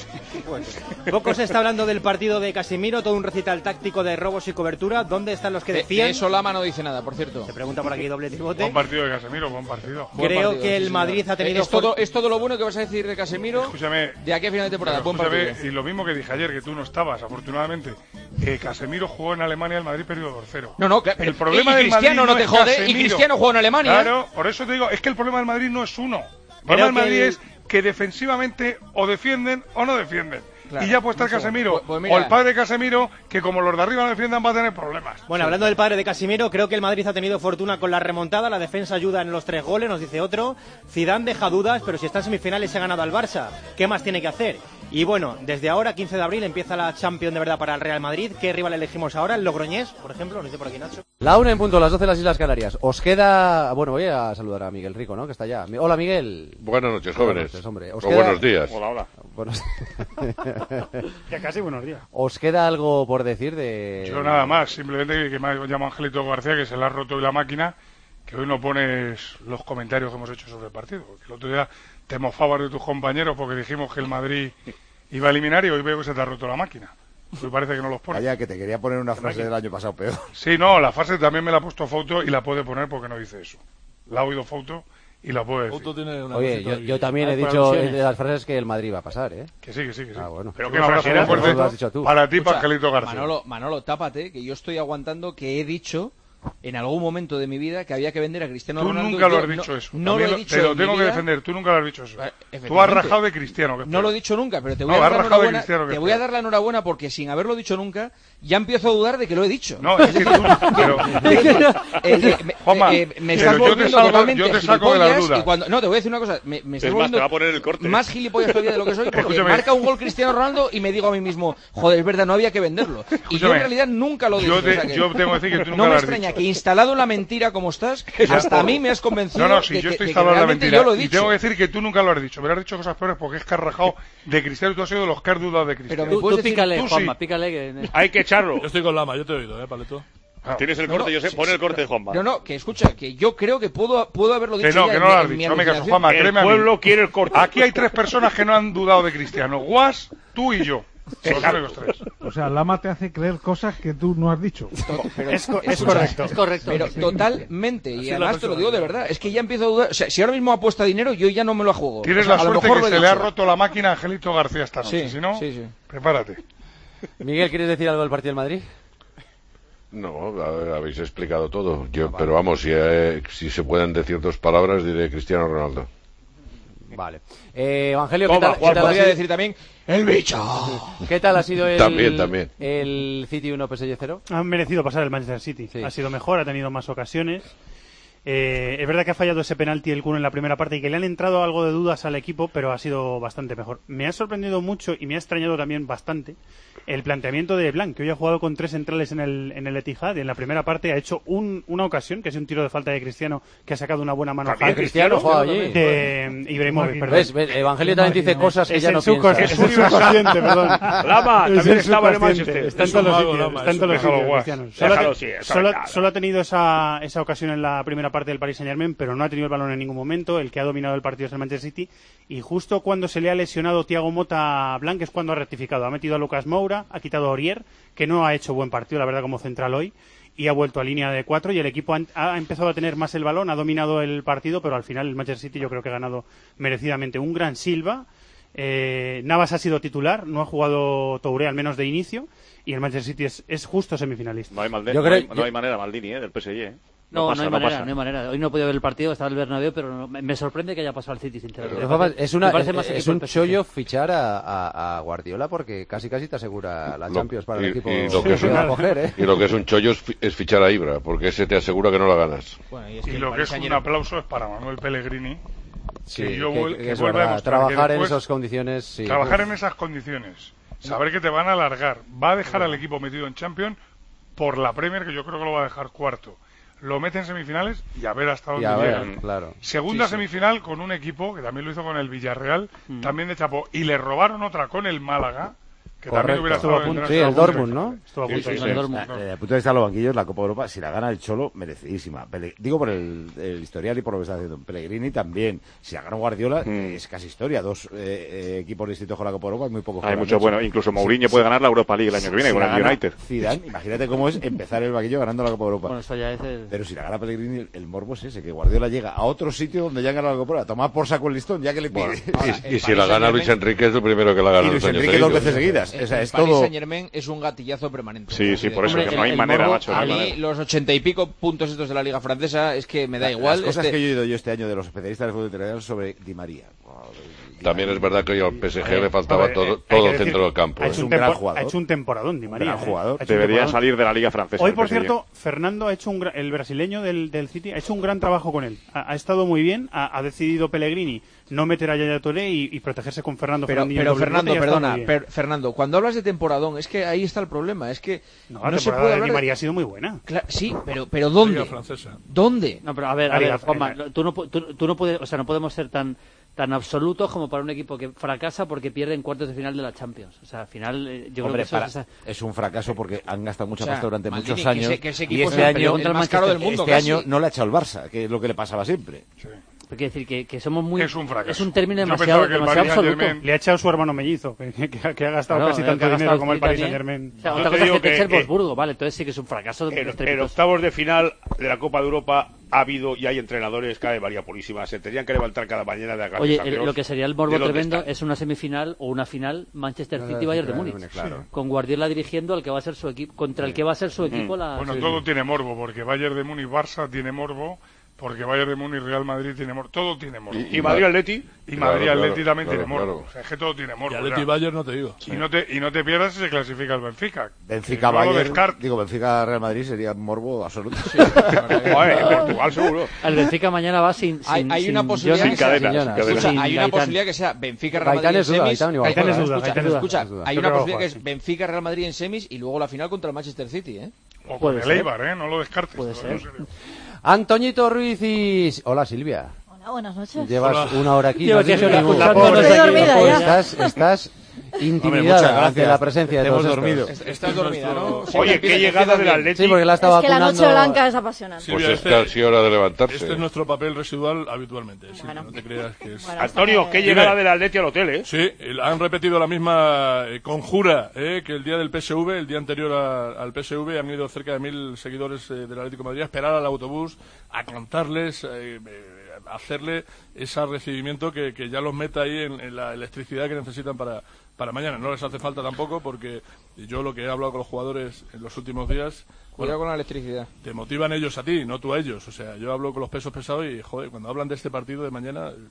Poco se está hablando del partido de Casemiro, todo un recital táctico de robos y cobertura. ¿Dónde están los que De, decían? de eso Lama no dice nada, por cierto. Se pregunta por aquí doble tribote. Buen partido de Casemiro, buen partido. Buen Creo partido, que el sí, Madrid señor. ha tenido... Es todo, es todo lo bueno que vas a decir de Casemiro Escúchame, de aquí a final de temporada. pero Buen escúchame, partido. y lo mismo que dije ayer, que tú no estabas, afortunadamente. Eh, Casemiro jugó en Alemania, el Madrid perdió dos cero. No, no, claro, el pero- problema y del Cristiano Madrid no te es jode, y Casemiro. Cristiano jugó en Alemania. Claro, por eso te digo, es que el problema del Madrid no es uno. El Creo problema del que Madrid el- es que defensivamente o defienden o no defienden. Claro, y ya puede estar mucho. Casemiro Pues- pues mira. o el padre de Casemiro, que como los de arriba no defiendan va a tener problemas. Bueno, hablando del padre de Casimiro, creo que el Madrid ha tenido fortuna con la remontada, la defensa ayuda en los tres goles, nos dice otro. Zidane deja dudas, pero si está en semifinales se ha ganado al Barça, ¿qué más tiene que hacer? Y bueno, desde ahora, quince de abril, empieza la Champions de verdad para el Real Madrid. ¿Qué rival elegimos ahora? El Logroñés, por ejemplo, nos dice por aquí Nacho. La una en punto, las doce de las Islas Canarias. Os queda... Bueno, voy a saludar a Miguel Rico, ¿no? Que está allá. Mi- Hola, Miguel. Buenas noches, Buenas jóvenes. noches, hombre. Os O queda- buenos días. Hola, hola. Buenos- Ya casi buenos días. ¿Os queda algo por decir de...? Yo nada más, simplemente que me ha llamado Angelito García, que se le ha roto hoy la máquina, que hoy no pones los comentarios que hemos hecho sobre el partido. Porque el otro día te mofabas de tus compañeros porque dijimos que el Madrid iba a eliminar y hoy veo que se te ha roto la máquina. Hoy parece que no los pones. Vaya, que te quería poner una frase del año pasado peor. Sí, no, la frase también me la ha puesto Foto y la puede poner porque no dice eso. La ha oído Foto y la puede decir. Oye, yo, yo también Ah, he por dicho alusiones. de las frases que el Madrid va a pasar, ¿eh? Que sí, que sí, que sí. Ah, bueno. Pero Un qué frase abrazo muy muy fuerte fuerte. Lo has dicho tú. para ti, Escucha, para Angelito García. Manolo, Manolo, tápate, que yo estoy aguantando que he dicho en algún momento de mi vida que había que vender a Cristiano Tú Ronaldo. nunca lo Yo has no- dicho eso. No También lo he dicho Te lo en mi tengo que vida. defender. Tú nunca lo has dicho eso. Eh, Tú has efectivamente. rajado de Cristiano. Que es No peor. lo he dicho nunca, pero te voy No, a has dar la rajado de enhorabuena. Cristiano, que Te es voy a peor. dar la enhorabuena porque sin haberlo dicho nunca ya empiezo a dudar de que lo he dicho. No, es que tú... Pero, Eh, eh, me, Juanma, eh, me pero estás yo te volviendo salgo- totalmente yo te saco de las gilipollas dudas. y cuando no te voy a decir una cosa, me, me estás Es más, volviendo te va a poner el corte. más gilipollas todavía de lo que soy porque Escúchame. marca un gol Cristiano Ronaldo y me digo a mí mismo, joder, es verdad, no había que venderlo. Y yo Escúchame. en realidad nunca lo dije. Yo te- o sea que yo tengo que decir que tú nunca no lo me has extraña dicho. que instalado en la mentira como estás, Ya, hasta por- a mí me has convencido No, no, si de yo que, estoy de que instalado en la realmente mentira. yo lo he Y dicho. tengo que decir que tú nunca lo has dicho. Me lo has dicho cosas peores porque es que has rajado de Cristiano y tú has sido de los que has dudado de Cristiano. Pero me Tú, puedes tú decir- pícale, tú Juanma, sí. pícale. Que... Hay que echarlo. Yo estoy con Lama, yo te he oído, ¿eh, Paleto? Ah, Tienes el No, corte, no, Josep. sí, Pon sí, el corte, pero- Juanma. No, no, que escucha, que yo creo que puedo, puedo haberlo dicho Que no, ya que en no mi- lo has en mi dicho. No me caso, alucinación. Juanma, El créeme a mí. pueblo quiere el corte. Aquí hay tres personas que no han dudado de Cristiano. Guas, tú y yo. Son los únicos tres. O sea, Lama te hace creer cosas que tú no has dicho. Pero- Es, co- es escucha, correcto. Es correcto. Pero totalmente, y Así es la además te lo persona. digo de verdad, es que ya empiezo a dudar, o sea, si ahora mismo apuesta dinero, yo ya no me lo juego. Tienes O sea, la a lo suerte mejor que lo he se le ha dicho. roto la máquina a Angelito García esta noche. Sí, Si no, sí, sí. prepárate. Miguel, ¿quieres decir algo del partido del Madrid? No, a ver, habéis explicado todo. Yo, pero vamos, si, eh, si se pueden decir dos palabras, diré Cristiano Ronaldo. Vale. Eh, Evangelio, ¿qué Toma, tal, qué Juan, tal ha Podría sido, decir también, el bicho. qué tal ha sido el, También, también. el City uno P S G cero? Ha merecido pasar el Manchester City. Sí. Ha sido mejor, ha tenido más ocasiones. Eh, es verdad que ha fallado ese penalti el Kun en la primera parte y que le han entrado algo de dudas al equipo, pero ha sido bastante mejor. Me ha sorprendido mucho y me ha extrañado también bastante el planteamiento de Blanc, que hoy ha jugado con tres centrales en el, en el Etihad y en la primera parte ha hecho un, una ocasión, que es un tiro de falta de Cristiano, que ha sacado una buena mano. ¿También Cristiano juega allí? De Ibrahimovic, perdón. ¿Ves? ¿Ves? Evangelio también dice cosas que es ya no subcon- piensa. Es el subconsciente, perdón. Lama, Es también el estaba en el subconsciente. Manchester. Está en Es todos un los mago, sitios. Lama, Está en es todos los un sitios, déjalo, Cristiano. guas. Solo, Déjalo, ha- sí, eso solo- es nada. solo ha tenido esa, esa ocasión en la primera parte del Paris Saint-Germain, pero no ha tenido el balón en ningún momento. El que ha dominado el partido es el Manchester City. Y justo cuando se le ha lesionado Thiago Motta a Blanc es cuando ha rectificado. Ha metido a Lucas Moura, ha quitado a Aurier, que no ha hecho buen partido, la verdad, como central hoy, y ha vuelto a línea de cuatro, y el equipo ha, ha empezado a tener más el balón, ha dominado el partido, pero al final el Manchester City yo creo que ha ganado merecidamente. Un gran Silva, eh, Navas ha sido titular, no ha jugado Touré, al menos de inicio, y el Manchester City es, es justo semifinalista. No hay, Malde- Yo no creo- hay, no yo- hay manera, Maldini, ¿eh? Del P S G. ¿eh? No, pasa, no hay no manera, pasa. no hay manera. Hoy no he podido ver el partido, estaba en el Bernabéu, pero no- me, me sorprende que haya pasado al City, sinceramente. De todas formas, es, una, Me parece es, más es equipo un el P S G. chollo fichar a, a, a Guardiola porque casi casi te asegura la Lo- Champions para y, el equipo y lo que es que un, va a coger, ¿eh? y lo que es un chollo es, fi- es fichar a Ibra, porque ese te asegura que no la ganas. Bueno, y es Y que el lo que Paris es un Saint-Germain- aplauso es para Manuel Pellegrini, Sí, que, yo que- vuel- que que es vuelve a verdad, demostrar que trabajar en después- esas condiciones, sí. Trabajar Uf. en esas condiciones, saber que te van a alargar, va a dejar al equipo metido en Champions por la Premier, que yo creo que lo va a dejar cuarto. Lo mete en semifinales y a ver hasta Y dónde a ver, llega. claro. Segunda Sí, sí. semifinal con un equipo que también lo hizo con el Villarreal, Mm. también de chapó. Y le robaron otra con el Málaga, que también Correcto. hubiera Estuvo estado a punto. en Sí, el Dortmund, ¿no? Estuvo a Sí, punto sí, de sí. el Eh, Desde el punto de vista de los banquillos, la Copa Europa, si la gana el Cholo, merecidísima. Pele- digo por el, el historial y por lo que está haciendo. Pellegrini también. Si la gana Guardiola, eh, es casi historia. Dos eh, eh, equipos distintos con la Copa Europa, hay muy pocos. que Hay lo han mucho hecho. bueno. Incluso Si- Mourinho si- puede ganar la Europa League el año que viene si con la el gana United. Zidane, imagínate cómo es empezar el banquillo ganando la Copa Europa. Bueno, eso ya es el... Pero si la gana Pellegrini, el, el morbo es ese, que Guardiola llega a otro sitio donde ya han ganado la Copa Europa. Tomar por saco el listón, ya que le pide. Y, y si la gana Luis Enrique es el primero que la gana Y Luis los años Enrique dos seguidos. veces seguidas. El, O sea, el es Paris todo. Saint-Germain es un gatillazo permanente. Sí, sí, por eso, Hombre, que no hay el- el manera, morbo, macho, no a hay mí manera. los ochenta y pico puntos estos de la Liga Francesa es que me da La- igual. Las cosas este- que yo he oído yo este año de los especialistas del fútbol italiano sobre Di María. También es verdad que hoy al P S G le faltaba Hombre, todo, eh, hay todo que el decir centro del que campo. Ha ¿eh? hecho, un un gran tempo- jugador. ha hecho un temporadón, Di María. gran ¿eh? jugador. Ha hecho un Debería temporadón. salir de la Liga Francesa. Hoy, el por P S G. cierto, Fernando ha hecho un, gra- el brasileño del, del City ha hecho un gran trabajo con él. Ha, ha estado muy bien, ha, ha decidido Pellegrini no meter a Yaya Touré y, y protegerse con Fernando Pero, Fernandinho en pero doble Fernando, pivote y ha estado perdona, muy bien. per- Fernando, cuando hablas de temporadón, es que ahí está el problema, es que No, no, la se temporada puede de hablar Di de- María ha sido muy buena. Cla- sí, pero, pero ¿dónde? Liga Francesa. ¿Dónde? No, pero a ver, La a Liga- ver, Juanma, la- tú no, pu- tú, tú no puedes, o sea, no podemos ser tan tan absolutos como para un equipo que fracasa porque pierde en cuartos de final de la Champions. O sea, al final eh, yo Hombre, creo que eso para- es esa- es un fracaso porque han gastado mucha O sea, pasta durante Maldini, muchos que años. ese- que ese y equipo este es el año, contra el más caro del mundo, este casi. año no le ha echado el Barça, que es lo que le pasaba siempre. Quiero decir que, que somos muy... Es un fracaso. Es un término Yo demasiado, pensaba que el demasiado Paris absoluto. Saint-Germain- Le ha echado su hermano mellizo, que, que- que ha gastado Claro, casi eh, tanto que ha dinero gastado como el City Paris también. Saint-Germain. O sea, Yo otra te cosa es digo que te que- eche el que- Wolfsburgo, vale, entonces sí que es un fracaso En, en estrepitoso. octavos de final de la Copa de Europa ha habido y hay entrenadores cada vez variapolísimas. Se tendrían que levantar cada mañana de la clase Oye, campeón. el- lo que sería el morbo ¿De dónde tremendo están? es una semifinal o una final Manchester No, City no, Bayern de claro, Múnich, claro. con Guardiola dirigiendo al que va a ser su equipo, contra el que va a ser su equipo la Bueno, sí, todo sí. tiene morbo, porque Bayern de Múnich, Barça tiene morbo, porque Bayern de Múnich, Real Madrid tiene morbo, todo tiene morbo. Y Madrid Atleti. Y Claro, Madrid claro, Atleti también claro, tiene morbo. claro. O sea, es que todo tiene morbo. Y ya. Atleti y Bayern no te digo. Y no te, y no te pierdas si se clasifica el Benfica. Benfica, Que no lo Bayern, descart- digo, Benfica, Real Madrid sería morbo absoluto. Joder, en Portugal seguro. El Benfica mañana va sin, sin Hay, hay sin una posibilidad Jonas, que sea- cadenas, sin Escucha, cadenas. Escucha, sin hay una Gaitán. posibilidad que sea Benfica Real Gaitán Madrid en es duda, semis. Gaitán igual Gaitán es juega, duda, ¿eh? Escucha, Gaitán es duda. escucha, Es duda. hay Yo una creo que posibilidad que juega, es Benfica Real Madrid en semis y luego la final contra el Manchester City, ¿eh? O con Puede el ser. Eibar, ¿eh? No lo descartes. Puede te lo ser. digo en serio. Antoñito Ruiz y... Hola, Silvia. Hola, buenas noches. Llevas una hora aquí. Llevas no has diez dicho horas ningún- escuchándonos Estoy aquí. dormida Pues ya. Estás, estás Hombre, muchas intimidada ante gracias. la presencia de Te hemos todos estos. dormido. Est- Estás dormida, ¿no? Sí, Oye, empieza- qué llegada empiezas del bien. Atleti. Sí, porque la estaba Es que la noche vacunando- blanca es apasionante. Silvia, Pues es este- casi hora de levantarse. Este es nuestro papel residual habitualmente. Silvia, Bueno. no te creas que es... Bueno, Antonio, está qué bien. llegada del Atleti al hotel, ¿eh? Sí, el- han repetido la misma eh, conjura eh, que el día del P S V, el día anterior a- al P S V, han ido cerca de mil seguidores eh, del Atlético de Madrid a esperar al autobús, a contarles, eh, eh, a hacerle ese recibimiento que, que ya los meta ahí en, en la electricidad que necesitan para, para mañana. No les hace falta tampoco porque yo lo que he hablado con los jugadores en los últimos días... Cuidado bueno, con la electricidad. te motivan ellos a ti, no tú a ellos. O sea, yo hablo con los pesos pesados y, joder, cuando hablan de este partido de mañana,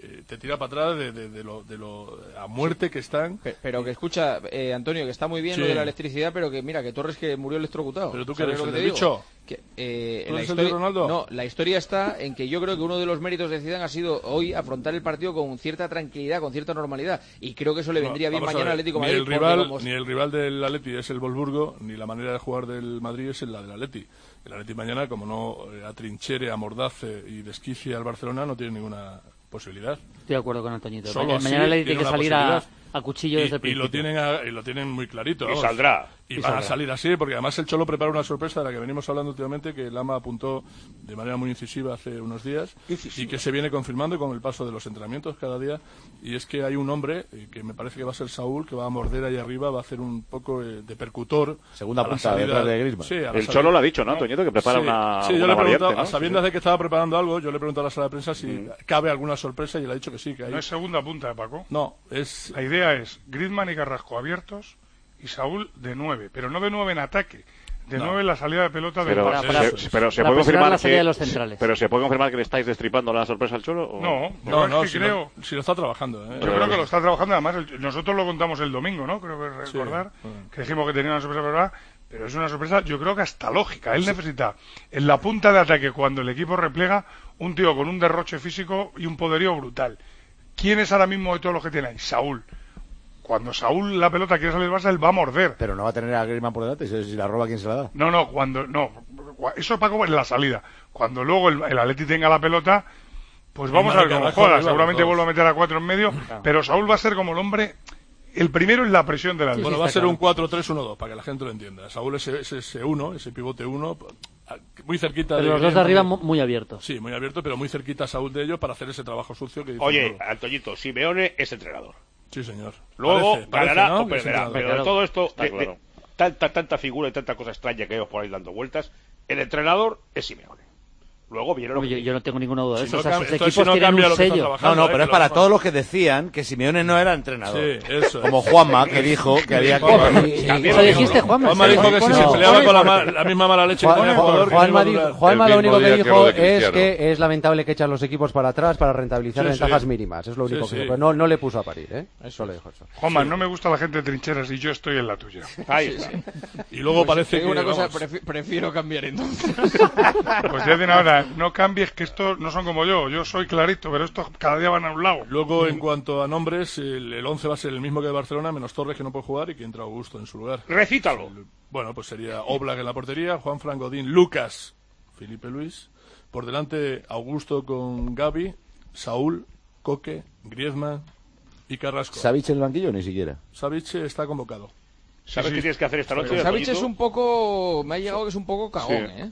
eh, te tira para atrás de, de, de, lo, de lo a muerte sí. que están. Pero, pero que escucha, eh, Antonio, que está muy bien sí. lo de la electricidad, pero que mira, que Torres que murió electrocutado. ¿Pero tú qué eres, el del bicho? Que, eh, ¿Tú la eres historia, el de Ronaldo? No, la historia está en que yo creo que uno de los méritos de Zidane ha sido hoy afrontar el partido con cierta tranquilidad, con cierta normalidad, y creo que eso le vendría no, bien mañana al Atlético de Madrid. Ni el rival, como... ni el rival del Atleti es el Wolfsburgo, ni la manera de jugar del Madrid es la del Atleti. El Atleti mañana, como no eh, atrinchera, amordace y desquicie al Barcelona, no tiene ninguna posibilidad. Estoy de acuerdo con Antoñito. Solo mañana así mañana le tiene tiene que salir a, a cuchillo y, desde el principio. Y lo tienen, a, y lo tienen muy clarito. Y vamos. saldrá. Y, y van saldrá. a salir así, porque además el Cholo prepara una sorpresa de la que venimos hablando últimamente, que Lama apuntó de manera muy incisiva hace unos días, incisiva. Y que se viene confirmando con el paso de los entrenamientos cada día, y es que hay un hombre, eh, que me parece que va a ser Saúl, que va a morder ahí arriba, va a hacer un poco eh, de percutor. Segunda punta detrás de Griezmann. Sí, el Cholo lo ha dicho, ¿no, Toñeto? Que prepara sí, una Sí, yo una le he preguntado, variante, ¿no? a sabiendas sí. de que estaba preparando algo, yo le he preguntado a la sala de prensa si Mm. cabe alguna sorpresa, y él ha dicho que sí. Que hay... No es segunda punta, ¿eh, Paco? No, es... La idea es Griezmann y Carrasco abiertos y Saúl de nueve, pero no de nueve en ataque, de no. nueve en la salida de pelota del pero, Barça. se, pero se puede confirmar la salida que, de los centrales. pero se puede confirmar que le estáis destripando la sorpresa al Cholo, ¿o? No, no, no, es que si, creo, lo, si lo está trabajando. ¿eh? Yo creo que lo está trabajando, además el, nosotros lo contamos el domingo, ¿no? Creo que recordar sí, bueno. que dijimos que tenía una sorpresa, ¿verdad? Pero es una sorpresa, yo creo que hasta lógica. Él sí. necesita en la punta de ataque, cuando el equipo replega, un tío con un derroche físico y un poderío brutal. ¿Quién es ahora mismo de todos los que tiene ahí? Saúl. Cuando Saúl la pelota quiere salir Barça, él va a morder. Pero no va a tener a Griezmann por delante, si la roba, ¿quién se la da? No, no, cuando no, eso Paco en la salida. Cuando luego el, el Atleti tenga la pelota, pues vamos a ver cómo juega. Seguramente vuelve a meter a cuatro en medio, ah. pero Saúl va a ser como el hombre, el primero en la presión de la. Sí, bueno, sí, va a ser claro. un cuatro tres uno dos, para que la gente lo entienda. Saúl es ese, ese uno, ese pivote uno, muy cerquita. Pero de los dos de arriba muy, muy abiertos. Sí, muy abierto, pero muy cerquita Saúl de ellos para hacer ese trabajo sucio que dice. Oye, Antoñito, Simeone es entrenador. Sí, señor. Luego parece, ganará parece, ¿no? o perderá. Pero de todo esto, de, de tanta, tanta figura y tanta cosa extraña que hay por ahí dando vueltas, el entrenador es Simeone. Luego viene lo Oye, que yo no tengo ninguna duda de si eso. No, o sea, sus equipos si no tienen un sello. No, no, pero eh, es para todos los que decían que Simeone no era entrenador. Sí, eso. Como Juanma, que dijo que había que... Eso dijiste, Juanma. Juanma dijo que si se peleaba con la, ma la misma mala leche que tiene el jugador... Juanma, Juanma lo único que dijo es que es lamentable que echan los equipos para atrás para rentabilizar ventajas mínimas. Es lo único que dijo. Pero no, no le puso a parir, ¿eh? Eso le dijo eso. Juanma, no me gusta la gente de trincheras y yo estoy en la tuya. Ahí Y luego parece que... Una cosa, prefiero cambiar entonces. Pues ya de ahora, no cambies, que estos no son como yo, yo soy clarito, pero estos cada día van a un lado. Luego, en cuanto a nombres, el, el once va a ser el mismo que de Barcelona, menos Torres, que no puede jugar, y que entra Augusto en su lugar. Recítalo. El, bueno, pues sería Oblak en la portería, Juan Fran, Godín, Lucas, Felipe Luis. Por delante, Augusto con Gavi, Saúl, Coque, Griezmann y Carrasco. ¿Savic en el banquillo? Ni siquiera. Savic está convocado. ¿Sabes sí, qué tienes que hacer esta noche? Savic es un poco... Me ha llegado que es un poco cagón, sí. ¿eh?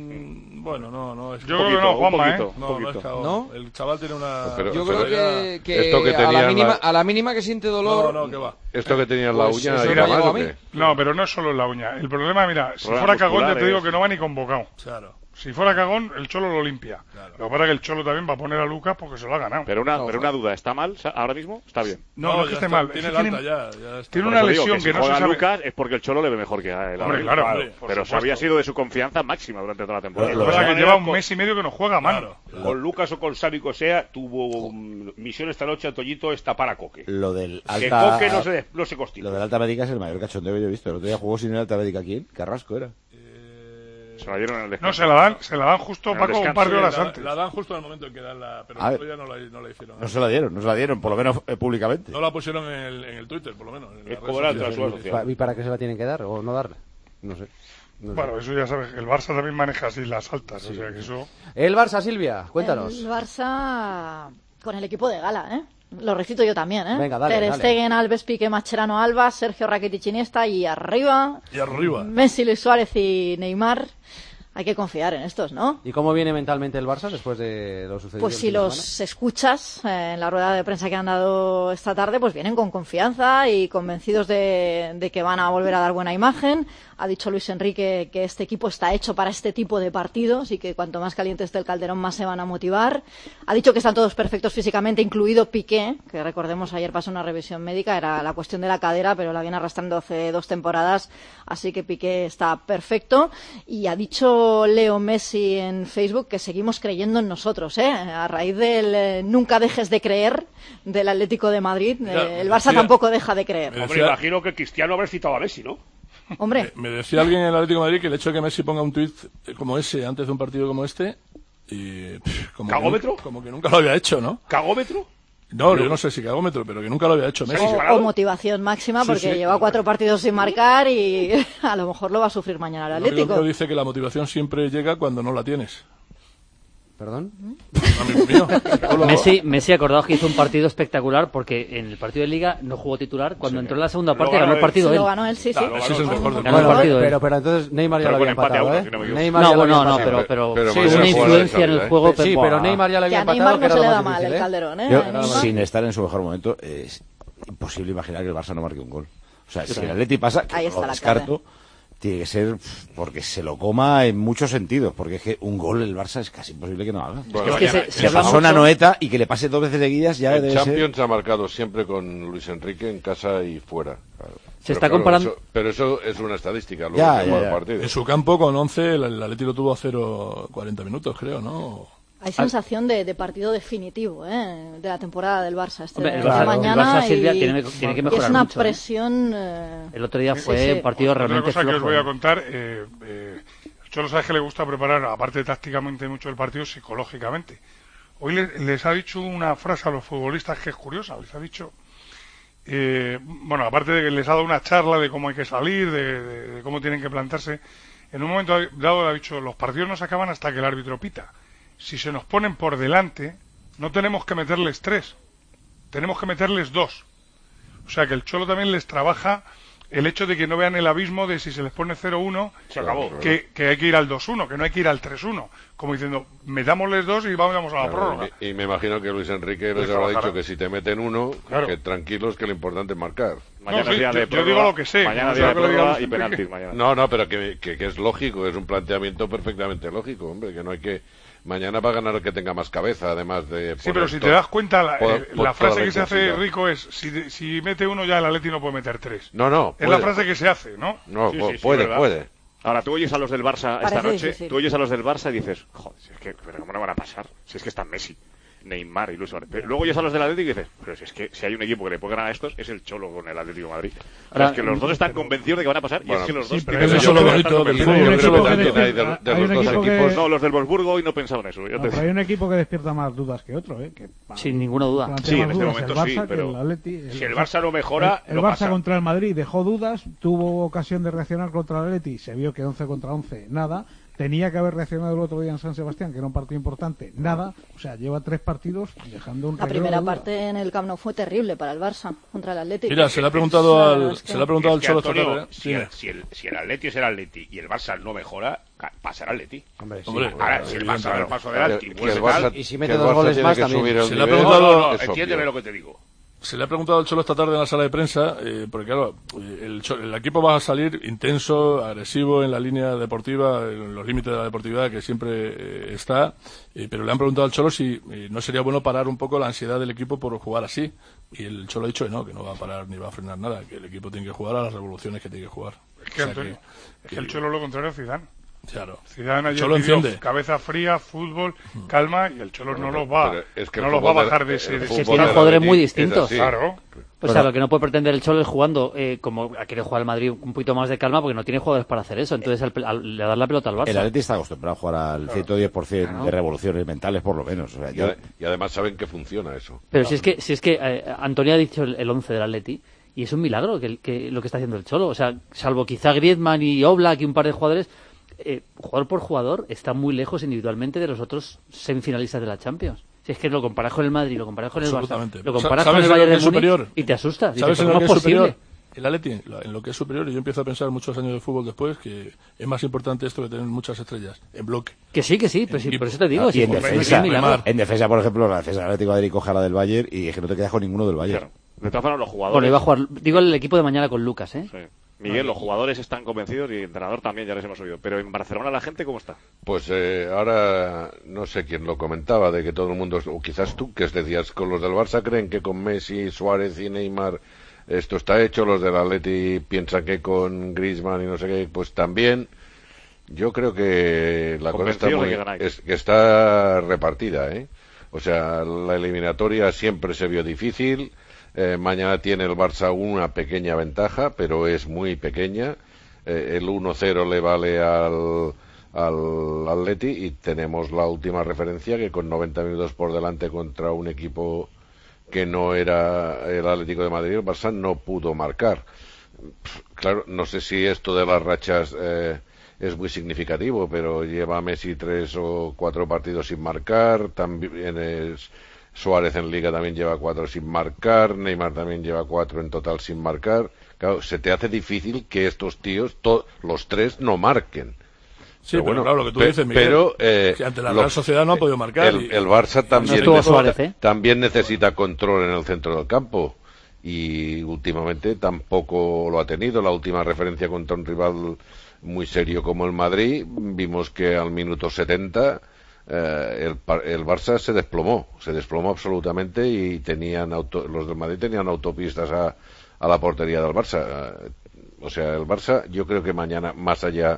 Mm, bueno, no, no es... Yo creo que no, Juanma, ¿eh? No, no es cagón. ¿No? El chaval tiene una... Pero, Yo pero creo que, que, que a, la mínima, la... a la mínima que siente dolor... No, no, que va. Esto que tenía en la pues, uña... ¿eso ¿era me ha mal, llegado o a mí? qué? No, pero no es solo en la uña. El problema, mira, si Ruedas fuera cagón, ya te musculares. digo que no va ni convocado. Claro. Si fuera cagón, el Cholo lo limpia. Claro. Lo que pasa es que el Cholo también va a poner a Lucas porque se lo ha ganado. Pero una, No, pero una duda, ¿está mal ahora mismo? ¿Está bien? No, no, no es que esté está, mal. Tiene es el que alta tiene, ya, ya está. tiene Por una eso digo lesión que, que si no se juega sabe. Lucas es porque el Cholo le ve mejor que a él. Hombre, claro, Vale. por Pero supuesto. había sido de su confianza máxima durante toda la temporada. Lo que pasa es que lleva un mes y medio que no juega, mano. Claro, claro. Con Lucas o con Sávico sea, tuvo misión esta noche, Antoñito, es tapar a Coque. Lo del Que alta... Coque no se, no se constipa. Lo del alta médica es el mayor cachondeo que yo he visto. El otro día jugó sin el alta médica. ¿Quién? Carrasco era. Se la dieron en el descanso. No, se la dan, se la dan justo, En el Paco, un descanso, par de Sí, horas la, antes. la dan justo en el momento en que dan la... Pero A ver. todavía no la, no la hicieron. No se la dieron, no se la dieron, por lo menos eh, públicamente. No la pusieron en el, en el Twitter, por lo menos. En Es las como redes la sociales. otra social. ¿Y para qué se la tienen que dar o no darla? No sé. No sé. Bueno, eso ya sabes, el Barça también maneja así las altas, sí. O sea que eso... El Barça, Silvia, cuéntanos. El Barça con el equipo de gala, ¿eh? Lo recito yo también, ¿eh? Venga, dale, Ter dale. Stegen, Alves, Piqué, Mascherano, Alba, Sergio Rakitic, Iniesta y arriba... Y arriba. Messi, Luis Suárez y Neymar. Hay que confiar en estos, ¿no? ¿Y cómo viene mentalmente el Barça después de lo sucedido? Pues el si fin de los semana? escuchas eh, en la rueda de prensa que han dado esta tarde, pues vienen con confianza y convencidos de, de que van a volver a dar buena imagen. Ha dicho Luis Enrique que este equipo está hecho para este tipo de partidos y que cuanto más caliente esté el Calderón, más se van a motivar. Ha dicho que están todos perfectos físicamente, incluido Piqué, que recordemos ayer pasó una revisión médica, era la cuestión de la cadera, pero la viene arrastrando hace dos temporadas, así que Piqué está perfecto. Y ha dicho dicho Leo Messi en Facebook que seguimos creyendo en nosotros, ¿eh? A raíz del eh, nunca dejes de creer del Atlético de Madrid, eh, Ya, el Barça decía, tampoco deja de creer. Hombre, imagino que Cristiano habrá citado a Messi, ¿no? Hombre. Me, me decía alguien en el Atlético de Madrid que el hecho de que Messi ponga un tuit como ese antes de un partido como este, y, pff, como ¿Cagómetro? Que, como que nunca lo había hecho, ¿no? ¿Cagómetro? No, yo no sé si cagómetro, pero que nunca lo había hecho Messi. O, o motivación máxima Sí, porque sí. lleva cuatro partidos sin marcar y a lo mejor lo va a sufrir mañana el Lo que yo Atlético. creo dice que la motivación siempre llega cuando no la tienes. ¿Perdón? Amigo mío, psicólogo. Messi, Messi acordado que hizo un partido espectacular porque en el partido de Liga no jugó titular. Cuando entró en la segunda parte ganó el partido Sí, él. lo ganó él, sí, sí. Claro, ese es el mejor del Ganó el mundo. partido él. Pero, pero entonces Neymar ya Pero lo había con empate a empatado, uno, ¿eh? si no me equivoco. Neymar No, ya lo bueno, había no, empatado. pero, pero, Pero sí, Messi una ha jugado influencia en el esa, juego. ¿eh? Sí, pero Neymar ya lo Que había a empatado, Neymar que no era se lo le más da mal difícil, el ¿eh? Calderón, ¿eh? Yo, A Neymar. sin estar en su mejor momento, es imposible imaginar que el Barça no marque un gol. O sea, Sí. si el Atleti pasa, que Ahí lo está la descarto, tiene que ser pff, porque se lo coma en muchos sentidos, porque es que un gol el Barça es casi imposible que no haga. Bueno, Es que se, Le se habla pasó a mucho- Noeta y que le pase dos veces seguidas ya el debe ser... Champions ha marcado siempre con Luis Enrique en casa y fuera. Se Pero está claro, comparando- eso- pero eso es una estadística, luego Ya, se ya, juega ya. el partido. En su campo con once, el, el Atleti lo tuvo a cero cuarenta minutos, creo, ¿no? Hay sensación de, de partido definitivo, ¿eh? De la temporada del Barça este Hombre, de el Barça- mañana el Barça, Silvia, y, tiene- tiene que y es mejorar una mucho, ¿eh? presión. eh, El otro día sí, fue sí. un partido Otra realmente cosa que os flojo. voy a ¿eh? contar, eh, eh, el Cholo sabe que le gusta preparar, aparte tácticamente mucho el partido, psicológicamente. Hoy les, les ha dicho una frase a los futbolistas que es curiosa, les ha dicho, eh, bueno, aparte de que les ha dado una charla de cómo hay que salir, de, de- de cómo tienen que plantarse, en un momento dado le ha dicho, los partidos no se acaban hasta que el árbitro pita. Si se nos ponen por delante, no tenemos que meterles tres, tenemos que meterles dos. O sea que el Cholo también les trabaja el hecho de que no vean el abismo de si se les pone cero uno, Se acabó. que, que hay que ir al dos uno, que no hay que ir al tres uno. Como diciendo, metámosles dos y vamos a la Claro, prórroga. y, y me imagino que Luis Enrique les Les habrá trabajará. dicho que si te meten uno, Claro. que tranquilos, que lo importante es marcar. Mañana No, sí, día de yo- yo prórroga, digo lo que sé, Mañana no sé día lo de que le diga prórroga Luis y Enrique. penaltis mañana. No, no, pero que, que, que es lógico, es un planteamiento perfectamente lógico, hombre, que no hay que... Mañana va a ganar el que tenga más cabeza, además de... Sí, poner pero si te to- das cuenta, la, por- eh, por la toda frase que se hace intensidad. rico es, si, si mete uno ya el Atleti no puede meter tres. No, no, Es la puede. frase que se hace, ¿no? No, Sí, po- sí, sí, puede, ¿verdad? puede. Ahora, tú oyes a los del Barça esta Parece noche, difícil. tú oyes a los del Barça y dices, joder, si es que, pero ¿cómo no van a pasar? Si es que están Messi, Neymar y Luis Suárez. Pero luego oyes a los del Atlético y dices, pero si es que si hay un equipo que le puede ganar a estos, es el Cholo con el Atlético de Madrid. O sea, Ahora, es que los dos están convencidos de que van a pasar y Bueno, es que los sí, dos pero tienen eso es lo están bonito del convencidos. fútbol, Yo Hay creo un que equipo también que- hay de, de hay los un dos equipo que- equipos... No, los del Wolfsburgo hoy no pensaban eso. Ya No, te pero hay un equipo que despierta más dudas que otro, ¿eh? Que, pa- Sin ninguna duda. plantea Sí, más en este dudas momento el sí, Barça que pero el Atleti. El- si el Barça no mejora, el, el no Barça pasa. contra el Madrid dejó dudas, tuvo ocasión de reaccionar contra el Atleti, se vio que once contra once, nada. Tenía que haber reaccionado el otro día en San Sebastián, que era un partido importante, nada. O sea, lleva tres partidos dejando un La reguero primera de dudas. parte en el Camp Nou fue terrible para el Barça contra el Atlético. Mira, se le ha preguntado La al, verdad es que- se le ha preguntado al Es que, Cholo esta Antonio, tarde. ¿eh? si, Dime. el, si, el, si el Atleti es el Atleti y el Barça no mejora, ca- pasará el Atleti. Hombre, sí. Hombre, Ahora, si el Barça da el paso Que- adelante y que vuelve el Barça- tal... Y si que mete el dos Barça goles tiene más que también. subir el Se le ha nivel, preguntado- No, no, no, es entiéndeme obvio. lo que te digo. Se le ha preguntado al Cholo esta tarde en la sala de prensa, eh, porque claro, eh, el, Cho- el equipo va a salir intenso, agresivo en la línea deportiva, en los límites de la deportividad que siempre eh, está, eh, pero le han preguntado al Cholo si eh, no sería bueno parar un poco la ansiedad del equipo por jugar así. Y el Cholo ha dicho que no, que no va a parar ni va a frenar nada, que el equipo tiene que jugar a las revoluciones que tiene que jugar. Es que, O sea Antonio, que- es que el Cholo lo contrario a Zidane. Claro. Zidane ayer Cholo pidió enciende. cabeza fría, fútbol, calma, y el Cholo no los va, Pero es que el no los va a fútbol bajar de- de ese... el de fútbol ese- tienen del jugadores Atleti muy es distintos. así. Claro. O sea, lo que no puede pretender el Cholo es jugando, eh, como ha querido jugar el Madrid, un poquito más de calma, porque no tiene jugadores para hacer eso. Entonces, al, al- le dar la pelota al Barça. El Atleti está acostumbrado a jugar al ciento diez por ciento Claro. de revoluciones mentales, por lo menos. O sea, Y, yo- ade- y además saben que funciona eso. Pero si es que, si es que eh, Antonio ha dicho el, el once del Atleti, y es un milagro que, que lo que está haciendo el Cholo. O sea, salvo quizá Griezmann y Oblak y un par de jugadores, eh, jugador por jugador está muy lejos individualmente de los otros semifinalistas de la Champions. Si es que lo comparas con el Madrid, lo comparas con el Barça, Absolutamente. lo comparas ¿Sabes con el en lo Bayern que de es Múnich superior? y te asustas. ¿Sabes Dices, en ¿cómo lo que es es posible? superior? El Atleti, lo- en lo que es superior, y yo empiezo a pensar muchos años de fútbol después, que es más importante esto que tener muchas estrellas en bloque. Que sí, que sí, pero sí, por eso te digo. y sí, en es un defensa, milagro. en defensa, por ejemplo, la defensa del Atlético de Madrid coge a la del Bayern y es que no te quedas con ninguno del Bayern. De todas formas, los jugadores... Bueno, iba a jugar, digo el equipo de mañana con Lucas, ¿eh? Sí. Miguel, los jugadores están convencidos y el entrenador también, ya les hemos oído. Pero en Barcelona la gente, ¿cómo está? Pues eh, ahora no sé quién lo comentaba, de que todo el mundo, o quizás tú, que decías, con los del Barça creen que con Messi, Suárez y Neymar esto está hecho, los del Atleti piensan que con Griezmann y no sé qué, pues también. Yo creo que la cosa está, Convencido de muy, que ganáis. es, que está repartida, ¿eh? O sea, la eliminatoria siempre se vio difícil. Eh, mañana tiene el Barça una pequeña ventaja, pero es muy pequeña. Eh, el uno cero le vale al, al Atleti y tenemos la última referencia que con noventa minutos por delante contra un equipo que no era el Atlético de Madrid, el Barça no pudo marcar. Claro, no sé si esto de las rachas eh, es muy significativo, pero lleva Messi tres o cuatro partidos sin marcar, también es Suárez en Liga también lleva cuatro sin marcar, Neymar también lleva cuatro en total sin marcar. Claro, se te hace difícil que estos tíos, to- los tres, no marquen. Sí, pero, pero bueno, claro, lo que tú pe- dices, Miguel, pero, eh, que ante la lo- Real Sociedad no ha podido marcar. El, y... el Barça también, estuvo necesita, Suárez, ¿eh? también necesita control en el centro del campo. Y últimamente tampoco lo ha tenido. La última referencia contra un rival muy serio como el Madrid, vimos que al minuto setenta eh, el, el Barça se desplomó, se desplomó absolutamente y tenían auto, los del Madrid tenían autopistas a, a la portería del Barça. O sea, el Barça, yo creo que mañana, más allá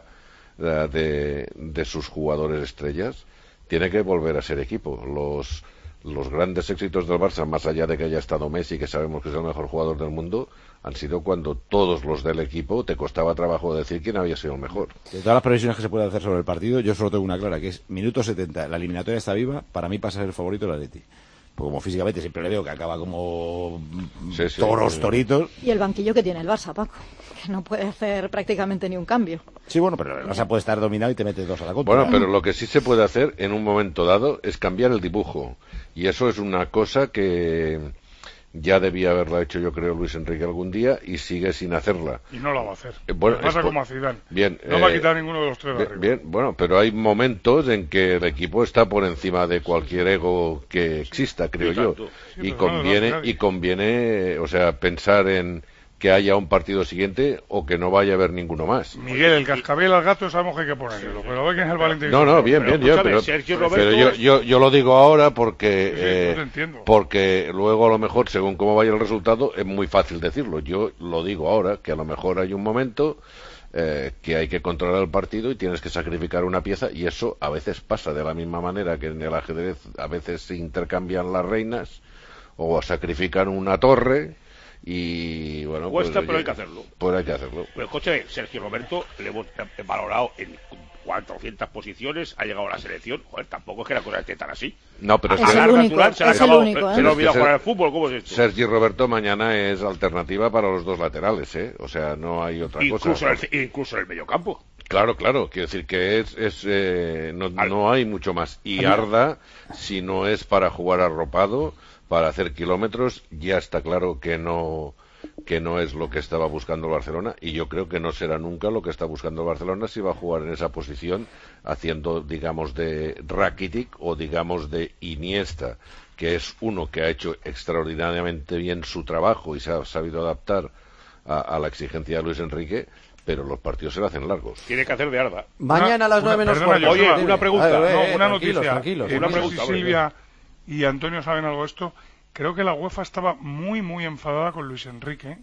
de, de sus jugadores estrellas, tiene que volver a ser equipo. Los los grandes éxitos del Barça, más allá de que haya estado Messi, que sabemos que es el mejor jugador del mundo, han sido cuando todos los del equipo te costaba trabajo decir quién había sido el mejor. De todas las previsiones que se puede hacer sobre el partido, yo solo tengo una clara, que es minuto setenta, la eliminatoria está viva, para mí pasa a ser el favorito el Atleti. Porque como físicamente siempre le veo que acaba como sí, sí, toros, sí. toritos. Y el banquillo que tiene el Barça, Paco, que no puede hacer prácticamente ni un cambio. Sí, bueno, pero el Barça puede estar dominado y te mete dos a la contra. Bueno, pero lo que sí se puede hacer en un momento dado es cambiar el dibujo. Y eso es una cosa que ya debía haberla hecho, yo creo, Luis Enrique algún día y sigue sin hacerla. Y no la va a hacer. Eh, bueno, pasa es- como a Zidane. Bien, no va a eh, quitar ninguno de los tres de Bien, arriba. bien, bueno, pero hay momentos en que el equipo está por encima de cualquier ego que exista, creo Sí, yo. tanto. Sí, y pero no conviene, delante de nadie. y conviene, o sea, pensar en que haya un partido siguiente o que no vaya a haber ninguno más. Miguel, el cascabel al gato sabemos que hay que ponérselo, pero ve que es el Valentín. No, no, bien, bien, yo, pero, pero yo, yo, yo lo digo ahora porque, Sí, sí, eh, no te entiendo. porque luego a lo mejor, según cómo vaya el resultado, es muy fácil decirlo. Yo lo digo ahora, que a lo mejor hay un momento eh, que hay que controlar el partido y tienes que sacrificar una pieza y eso a veces pasa de la misma manera que en el ajedrez a veces se intercambian las reinas o sacrifican una torre y bueno, Cuesta, pues, pero hay que hacerlo. Pues hay que hacerlo. Pero el coche de Sergio Roberto le hemos eh, valorado en cuatrocientas posiciones, ha llegado a la selección. Joder, tampoco es que la cosa esté tan así. No, pero A es que- ganar Es el natural, único, se le ha es el acabado- único, ¿eh? se le ha Pero es olvidado que jugar Ser- al fútbol. ¿Cómo es esto? Sergi Roberto mañana es alternativa para los dos laterales, ¿eh? O sea, no hay otra Incluso, cosa. en el, incluso en el mediocampo. Claro, claro, quiero decir que es, es eh, no, no hay mucho más. Y Arda, si no es para jugar arropado, para hacer kilómetros, ya está claro que no que no es lo que estaba buscando el Barcelona y yo creo que no será nunca lo que está buscando el Barcelona si va a jugar en esa posición haciendo, digamos, de Rakitic o digamos de Iniesta, que es uno que ha hecho extraordinariamente bien su trabajo y se ha sabido adaptar a, a la exigencia de Luis Enrique, pero los partidos se le hacen largos. Tiene que hacer de Arda. Mañana a las nueve menos Perdona, cuarto. Oye, Dime. una pregunta, A ver, no, eh, una tranquilos, noticia. tranquilos. Eh, Una no sé si pregunta, Silvia y Antonio saben algo de esto. Creo que la UEFA estaba muy, muy enfadada con Luis Enrique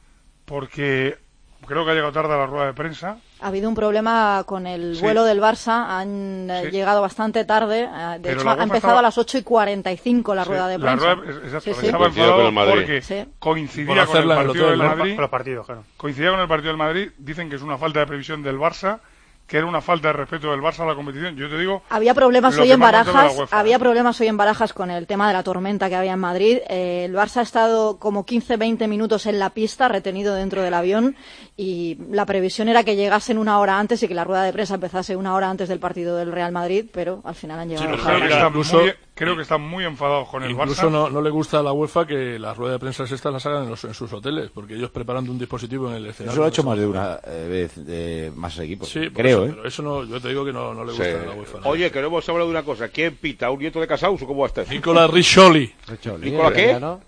porque creo que ha llegado tarde a la rueda de prensa. Ha habido un problema con el Sí. vuelo del Barça, han eh, Sí. llegado bastante tarde, eh, de Pero hecho la ha UEFA empezado estaba- a las ocho y cuarenta y cinco la Sí, rueda de la prensa. rueda- es- exacto, Sí, sí. estaba Coincidió con enfadado el Madrid. porque Sí. coincidía Por con el hacerla en el partido del hotel, ¿no? Madrid. Por los partidos, claro. Coincidía con el partido del Madrid. Dicen que es una falta de previsión del Barça, que era una falta de respeto del Barça a la competición. Yo te digo. Había problemas lo hoy que en me ha contado Barajas, la UEFA. había problemas hoy en Barajas con el tema de la tormenta que había en Madrid. Eh, el Barça ha estado como quince veinte minutos en la pista, retenido dentro del avión, y la previsión era que llegasen una hora antes y que la rueda de prensa empezase una hora antes del partido del Real Madrid, pero al final han llegado Creo que, tarde. están incluso- muy, creo que están muy enfadados con el Incluso Barça. no, no le gusta a la UEFA que las ruedas de prensa estas las hagan en, los- en sus hoteles, porque ellos preparando un dispositivo en el escenario. Eso lo ha hecho más de una eh, vez eh, más equipos. Sí, por creo, eso, ¿eh? pero eso no, yo te digo que no, no le gusta Sí. a la UEFA. ¿no? Oye, que no hemos hablado de una cosa. ¿Quién pita? ¿Un nieto de Casaus o cómo va a estar? Nicola Riccioli. Riccioli, ¿Nicola el qué? italiano.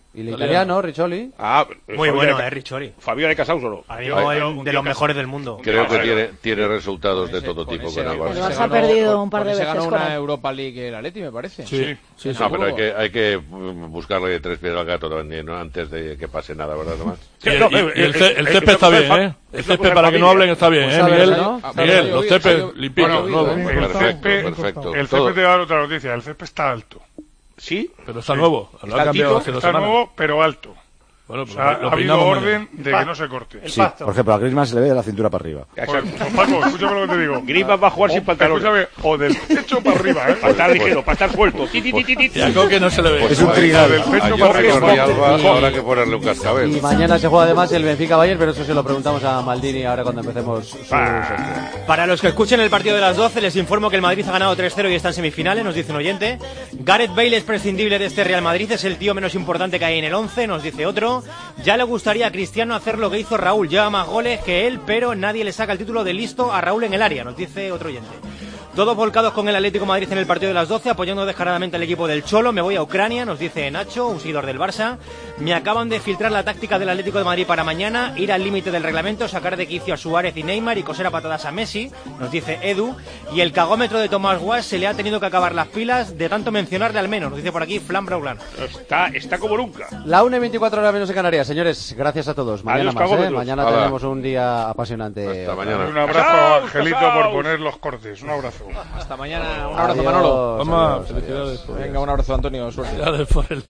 Y el italiano, Riccioli. Ah, muy bueno, eh, Riccioli. Fabián de Casaus o no. Amigo el, de los mejores del mundo. Creo que tiene, tiene resultados de todo tipo con el Barça. El Barça ha perdido un par de Se veces ganó con una él. Europa League el Atleti, me parece. Sí, sí, no, pero hay que, hay que buscarle tres pies al gato también, ¿no? Antes de que pase nada, ¿verdad, Tomás? Sí, y, y, y el, el césped está bien, ¿eh? El césped, para que no hablen, está bien, ¿eh, Miguel? Miguel, los césped limpitos, nuevos. El césped, el césped te va a dar otra noticia, el césped está alto. ¿Sí? Pero está nuevo, lo ha cambiado hace dos semanas. Está nuevo, pero alto. Bueno, pues o sea, lo ha habido orden mañana. de que no se corte. Sí, por ejemplo, a Griezmann se le ve de la cintura para arriba. Pues, Paco, escúchame lo que te digo. Griezmann va a jugar o, sin pantalones. Escúchame, o del pecho para arriba, ¿eh? Para estar ligero, para estar suelto. Ti, ti, ti, ti, ti. Ya que no se le ve. Pues es un trinal. Del pecho Ayer para arriba. Jordi Alba, habrá que ponerle un cascabel. Y mañana se juega además el Benfica Bayern, pero eso se lo preguntamos a Maldini ahora cuando empecemos su ah. Para los que escuchen el partido de las doce, les informo que el Madrid ha ganado tres cero y está en semifinales, nos dice un oyente. Gareth Bale es prescindible de este Real Madrid, es el tío menos importante que hay en el once, nos dice otro. Ya le gustaría a Cristiano hacer lo que hizo Raúl, lleva más goles que él, pero nadie le saca el título de listo a Raúl en el área, nos dice otro oyente. Todos volcados con el Atlético de Madrid en el partido de las doce, apoyando descaradamente al equipo del Cholo. Me voy a Ucrania, nos dice Nacho, un seguidor del Barça. Me acaban de filtrar la táctica del Atlético de Madrid para mañana, ir al límite del reglamento, sacar de quicio a Suárez y Neymar y coser a patadas a Messi, nos dice Edu. Y el cagómetro de Tomás Guas se le ha tenido que acabar las pilas de tanto mencionarle al menos, nos dice por aquí Flan Braulano. Está, está como nunca. La una y veinticuatro horas menos en Canarias, señores, gracias a todos. Mañana Adiós, más, ¿eh? Mañana Hola. tenemos un día apasionante. Hasta mañana. Un abrazo, Angelito, por poner los cortes. Un abrazo. Hasta mañana. Un abrazo, Manolo. Vamos, felicidades. Venga, un abrazo, Antonio. Suerte. Felicidades por el